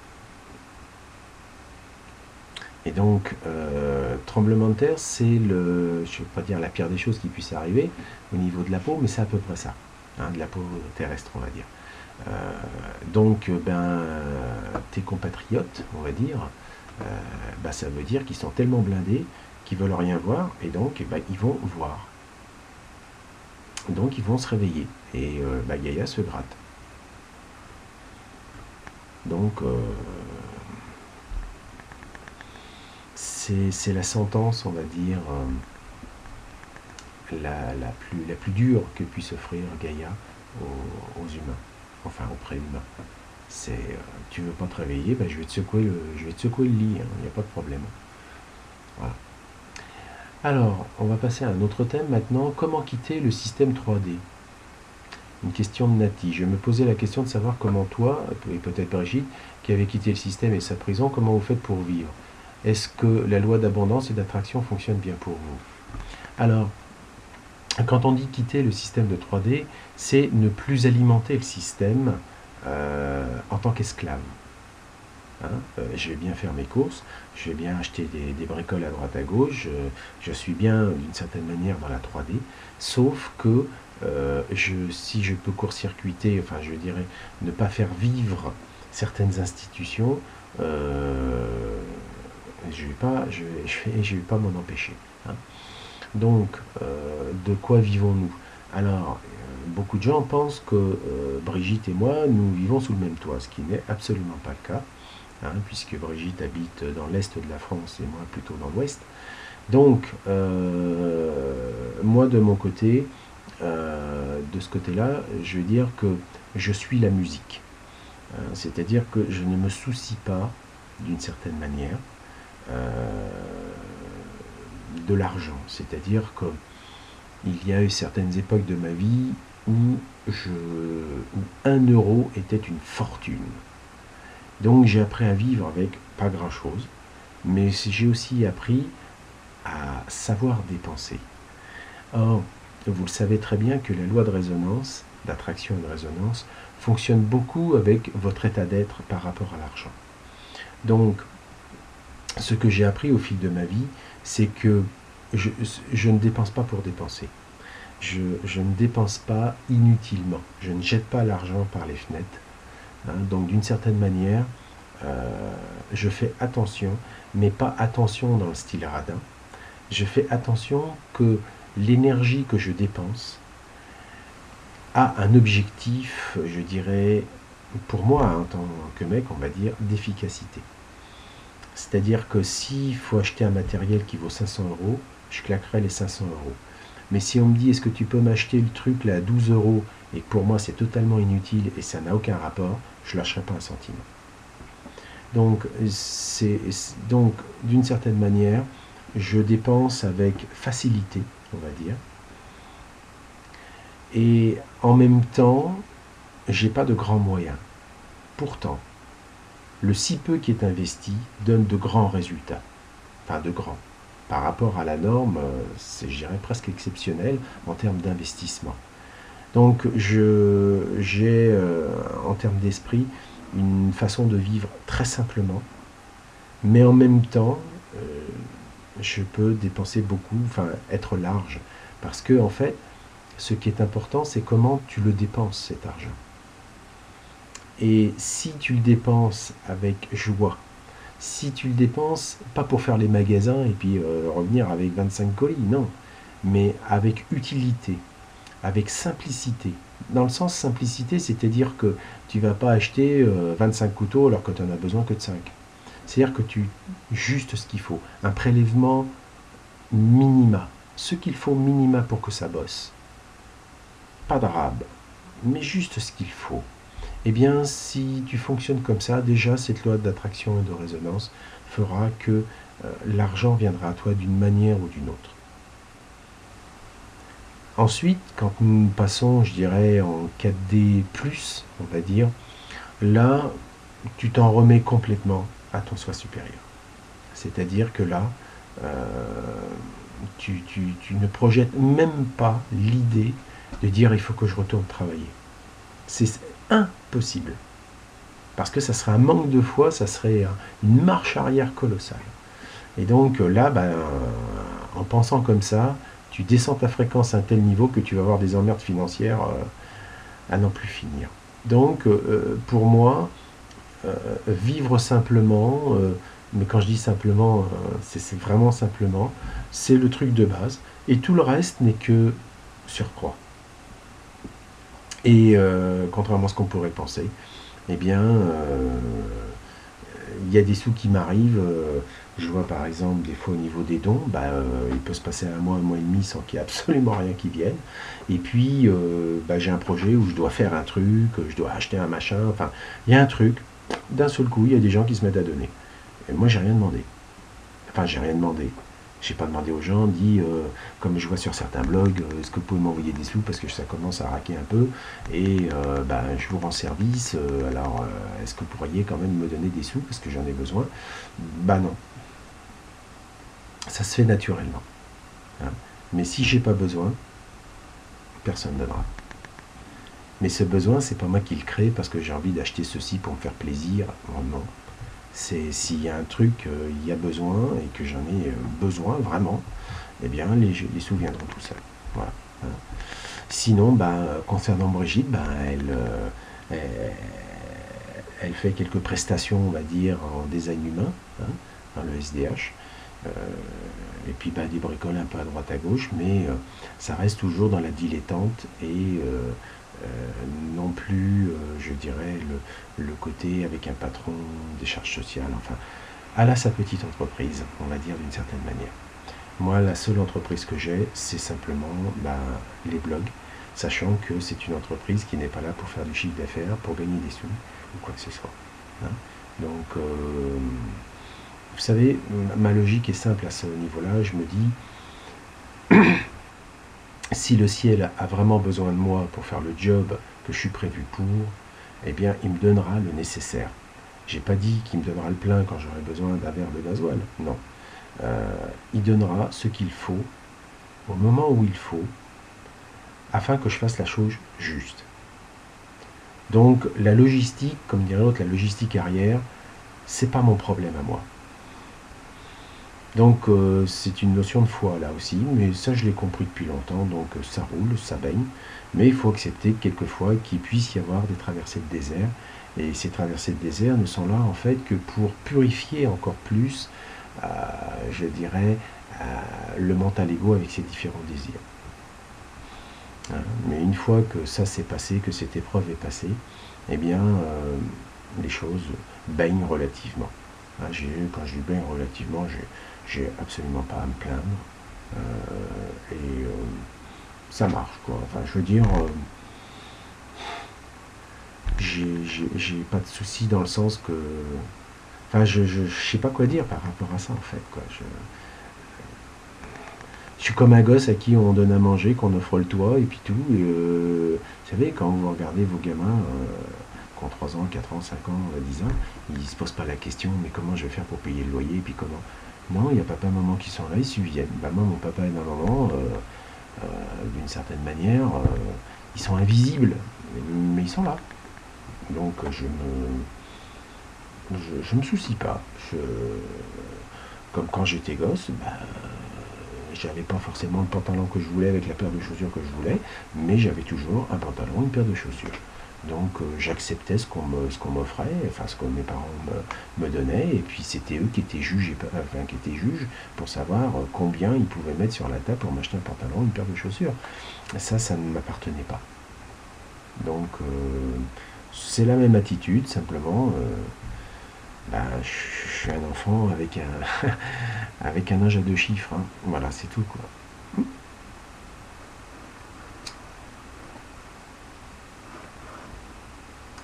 Et donc, euh, tremblement de terre, c'est le, je ne veux pas dire la pire des choses qui puisse arriver au niveau de la peau, mais c'est à peu près ça, hein, de la peau terrestre, on va dire. Euh, donc, ben, tes compatriotes, on va dire, euh, ben, ça veut dire qu'ils sont tellement blindés qu'ils veulent rien voir, et donc, eh ben, ils vont voir. Donc, ils vont se réveiller, et euh, ben, Gaïa se gratte. Donc, euh, c'est la sentence, on va dire, euh, la, la, plus, la plus dure que puisse offrir Gaïa aux, aux humains, enfin aux préhumains. C'est, euh, tu veux pas te réveiller, ben, je vais te secouer le, je vais te secouer le lit, il hein, n'y a pas de problème. Voilà. Alors, on va passer à un autre thème maintenant. Comment quitter le système trois D? Une question de Nati. Je me posais la question de savoir comment toi, et peut-être Brigitte, qui avait quitté le système et sa prison, comment vous faites pour vivre? Est-ce que la loi d'abondance et d'attraction fonctionne bien pour vous? Alors, quand on dit quitter le système de trois D, c'est ne plus alimenter le système euh, en tant qu'esclave. Hein, euh, je vais bien faire mes courses, je vais bien acheter des, des bricoles à droite à gauche, je, je suis bien d'une certaine manière dans la trois D, sauf que euh, je, si je peux court-circuiter, enfin je dirais ne pas faire vivre certaines institutions, euh, je ne vais pas, je, je, je vais pas m'en empêcher. Hein. Donc, euh, de quoi vivons-nous? Alors, euh, beaucoup de gens pensent que euh, Brigitte et moi, nous vivons sous le même toit, ce qui n'est absolument pas le cas, hein, puisque Brigitte habite dans l'est de la France et moi plutôt dans l'ouest. Donc, euh, moi de mon côté, euh, de ce côté-là, je veux dire que je suis la musique. Euh, C'est-à-dire que je ne me soucie pas, d'une certaine manière, euh, de l'argent. C'est-à-dire que il y a eu certaines époques de ma vie où, je, où un euro était une fortune. Donc j'ai appris à vivre avec pas grand-chose, mais j'ai aussi appris à savoir dépenser. Or, vous le savez très bien que la loi de résonance, d'attraction et de résonance, fonctionne beaucoup avec votre état d'être par rapport à l'argent. Donc, ce que j'ai appris au fil de ma vie, c'est que je, je ne dépense pas pour dépenser. Je, je ne dépense pas inutilement. Je ne jette pas l'argent par les fenêtres. Hein. Donc, d'une certaine manière, euh, je fais attention, mais pas attention dans le style radin. Je fais attention que l'énergie que je dépense a un objectif, je dirais, pour moi, en tant que mec, on va dire, d'efficacité. C'est-à-dire que s'il faut acheter un matériel qui vaut cinq cents euros, je claquerai les cinq cents euros. Mais si on me dit, est-ce que tu peux m'acheter le truc là à douze euros, et que pour moi c'est totalement inutile et ça n'a aucun rapport, je ne lâcherai pas un centime. Donc, c'est, donc d'une certaine manière, je dépense avec facilité, on va dire. Et en même temps, j'ai pas de grands moyens. Pourtant, le si peu qui est investi donne de grands résultats. Enfin, de grands. Par rapport à la norme, c'est, je dirais, presque exceptionnel en termes d'investissement. Donc, je, j'ai, euh, en termes d'esprit, une façon de vivre très simplement, mais en même temps, euh, je peux dépenser beaucoup, enfin, être large. Parce que, en fait, ce qui est important, c'est comment tu le dépenses, cet argent. Et si tu le dépenses avec joie, si tu le dépenses pas pour faire les magasins et puis euh, revenir avec vingt-cinq colis, non, mais avec utilité, avec simplicité. Dans le sens simplicité, c'est-à-dire que tu ne vas pas acheter euh, vingt-cinq couteaux alors que tu n'en as besoin que de cinq. C'est-à-dire que tu juste ce qu'il faut, un prélèvement minima, ce qu'il faut minima pour que ça bosse. Pas de rab, mais juste ce qu'il faut. Eh bien, si tu fonctionnes comme ça, déjà, cette loi d'attraction et de résonance fera que euh, l'argent viendra à toi d'une manière ou d'une autre. Ensuite, quand nous passons, je dirais, en quatre D plus, on va dire, là, tu t'en remets complètement à ton soi supérieur. C'est-à-dire que là, euh, tu, tu, tu ne projettes même pas l'idée de dire il faut que je retourne travailler. C'est impossible. Parce que ça serait un manque de foi, ça serait une marche arrière colossale. Et donc là, ben, en pensant comme ça, tu descends ta fréquence à un tel niveau que tu vas avoir des emmerdes financières euh, à n'en plus finir. Donc euh, pour moi, euh, vivre simplement, euh, mais quand je dis simplement, euh, c'est, c'est vraiment simplement, c'est le truc de base. Et tout le reste n'est que surcroît. Et euh, contrairement à ce qu'on pourrait penser, eh bien, euh, il y a des sous qui m'arrivent. Euh, je vois par exemple des fois au niveau des dons, bah, euh, il peut se passer un mois, un mois et demi sans qu'il y ait absolument rien qui vienne. Et puis, euh, bah, j'ai un projet où je dois faire un truc, je dois acheter un machin. Enfin, il y a un truc. D'un seul coup, il y a des gens qui se mettent à donner. Et moi, j'ai rien demandé. Enfin, j'ai rien demandé. J'ai pas demandé aux gens, dit, euh, comme je vois sur certains blogs, euh, est-ce que vous pouvez m'envoyer des sous parce que ça commence à raquer un peu et euh, ben, je vous rends service, euh, alors euh, est-ce que vous pourriez quand même me donner des sous parce que j'en ai besoin? Bah non. Ça se fait naturellement. Hein. Mais si j'ai pas besoin, personne ne donnera. Mais ce besoin, c'est pas moi qui le crée parce que j'ai envie d'acheter ceci pour me faire plaisir. Oh, non. C'est s'il y a un truc, euh, il y a besoin et que j'en ai euh, besoin vraiment, eh bien les, les sous viendront tout seuls. Voilà. Hein. Sinon, bah, concernant Brigitte, bah, elle, euh, elle, elle fait quelques prestations, on va dire, en design humain, hein, dans le S D H. Euh, et puis bah, des bricoles un peu à droite à gauche, mais euh, ça reste toujours dans la dilettante et euh, euh, non plus, euh, je dirais, le, le côté avec un patron, des charges sociales, enfin, elle a sa petite entreprise, on va dire d'une certaine manière. Moi, la seule entreprise que j'ai, c'est simplement bah, les blogs, sachant que c'est une entreprise qui n'est pas là pour faire du chiffre d'affaires, pour gagner des sous, ou quoi que ce soit. Hein. Donc, euh, vous savez, ma logique est simple à ce niveau-là. Je me dis, si le ciel a vraiment besoin de moi pour faire le job que je suis prévu pour, eh bien, il me donnera le nécessaire. J'ai pas dit qu'il me donnera le plein quand j'aurai besoin d'un verre de gasoil. Non. Euh, il donnera ce qu'il faut, au moment où il faut, afin que je fasse la chose juste. Donc, la logistique, comme dirait l'autre, la logistique arrière, c'est pas mon problème à moi. Donc, euh, c'est une notion de foi là aussi, mais ça, je l'ai compris depuis longtemps, donc euh, ça roule, ça baigne. Mais il faut accepter quelquefois qu'il puisse y avoir des traversées de désert. Et ces traversées de désert ne sont là en fait que pour purifier encore plus, euh, je dirais, euh, le mental égo avec ses différents désirs. Hein, mais une fois que ça s'est passé, que cette épreuve est passée, eh bien, euh, les choses baignent relativement. Hein, j'ai, quand je dis baigne relativement, j'ai, j'ai absolument pas à me plaindre. Euh, et euh, ça marche, quoi. Enfin, je veux dire, euh, j'ai, j'ai, j'ai pas de soucis dans le sens que... Enfin, je, je, je sais pas quoi dire par rapport à ça, en fait, quoi. Je, je suis comme un gosse à qui on donne à manger, qu'on offre le toit, et puis tout. Et, euh, vous savez, quand vous regardez vos gamins, euh, qui ont trois ans, quatre ans, cinq ans, dix ans, ils ne se posent pas la question, mais comment je vais faire pour payer le loyer, et puis comment... Non, il y a papa et maman qui sont là, ils subviennent. Maman, mon papa et ma maman, euh, euh, d'une certaine manière, euh, ils sont invisibles, mais ils sont là. Donc je me, je, je me soucie pas. Je, comme quand j'étais gosse, bah, j'avais pas forcément le pantalon que je voulais avec la paire de chaussures que je voulais, mais j'avais toujours un pantalon, une paire de chaussures. Donc euh, j'acceptais ce qu'on me, ce qu'on m'offrait, enfin ce que mes parents me, me donnaient, et puis c'était eux qui étaient juges, et, enfin qui étaient juges pour savoir euh, combien ils pouvaient mettre sur la table pour m'acheter un pantalon, une paire de chaussures. Ça, ça ne m'appartenait pas. Donc euh, c'est la même attitude, simplement. Euh, ben, je suis un enfant avec un avec un âge à deux chiffres. Hein. Voilà, c'est tout quoi.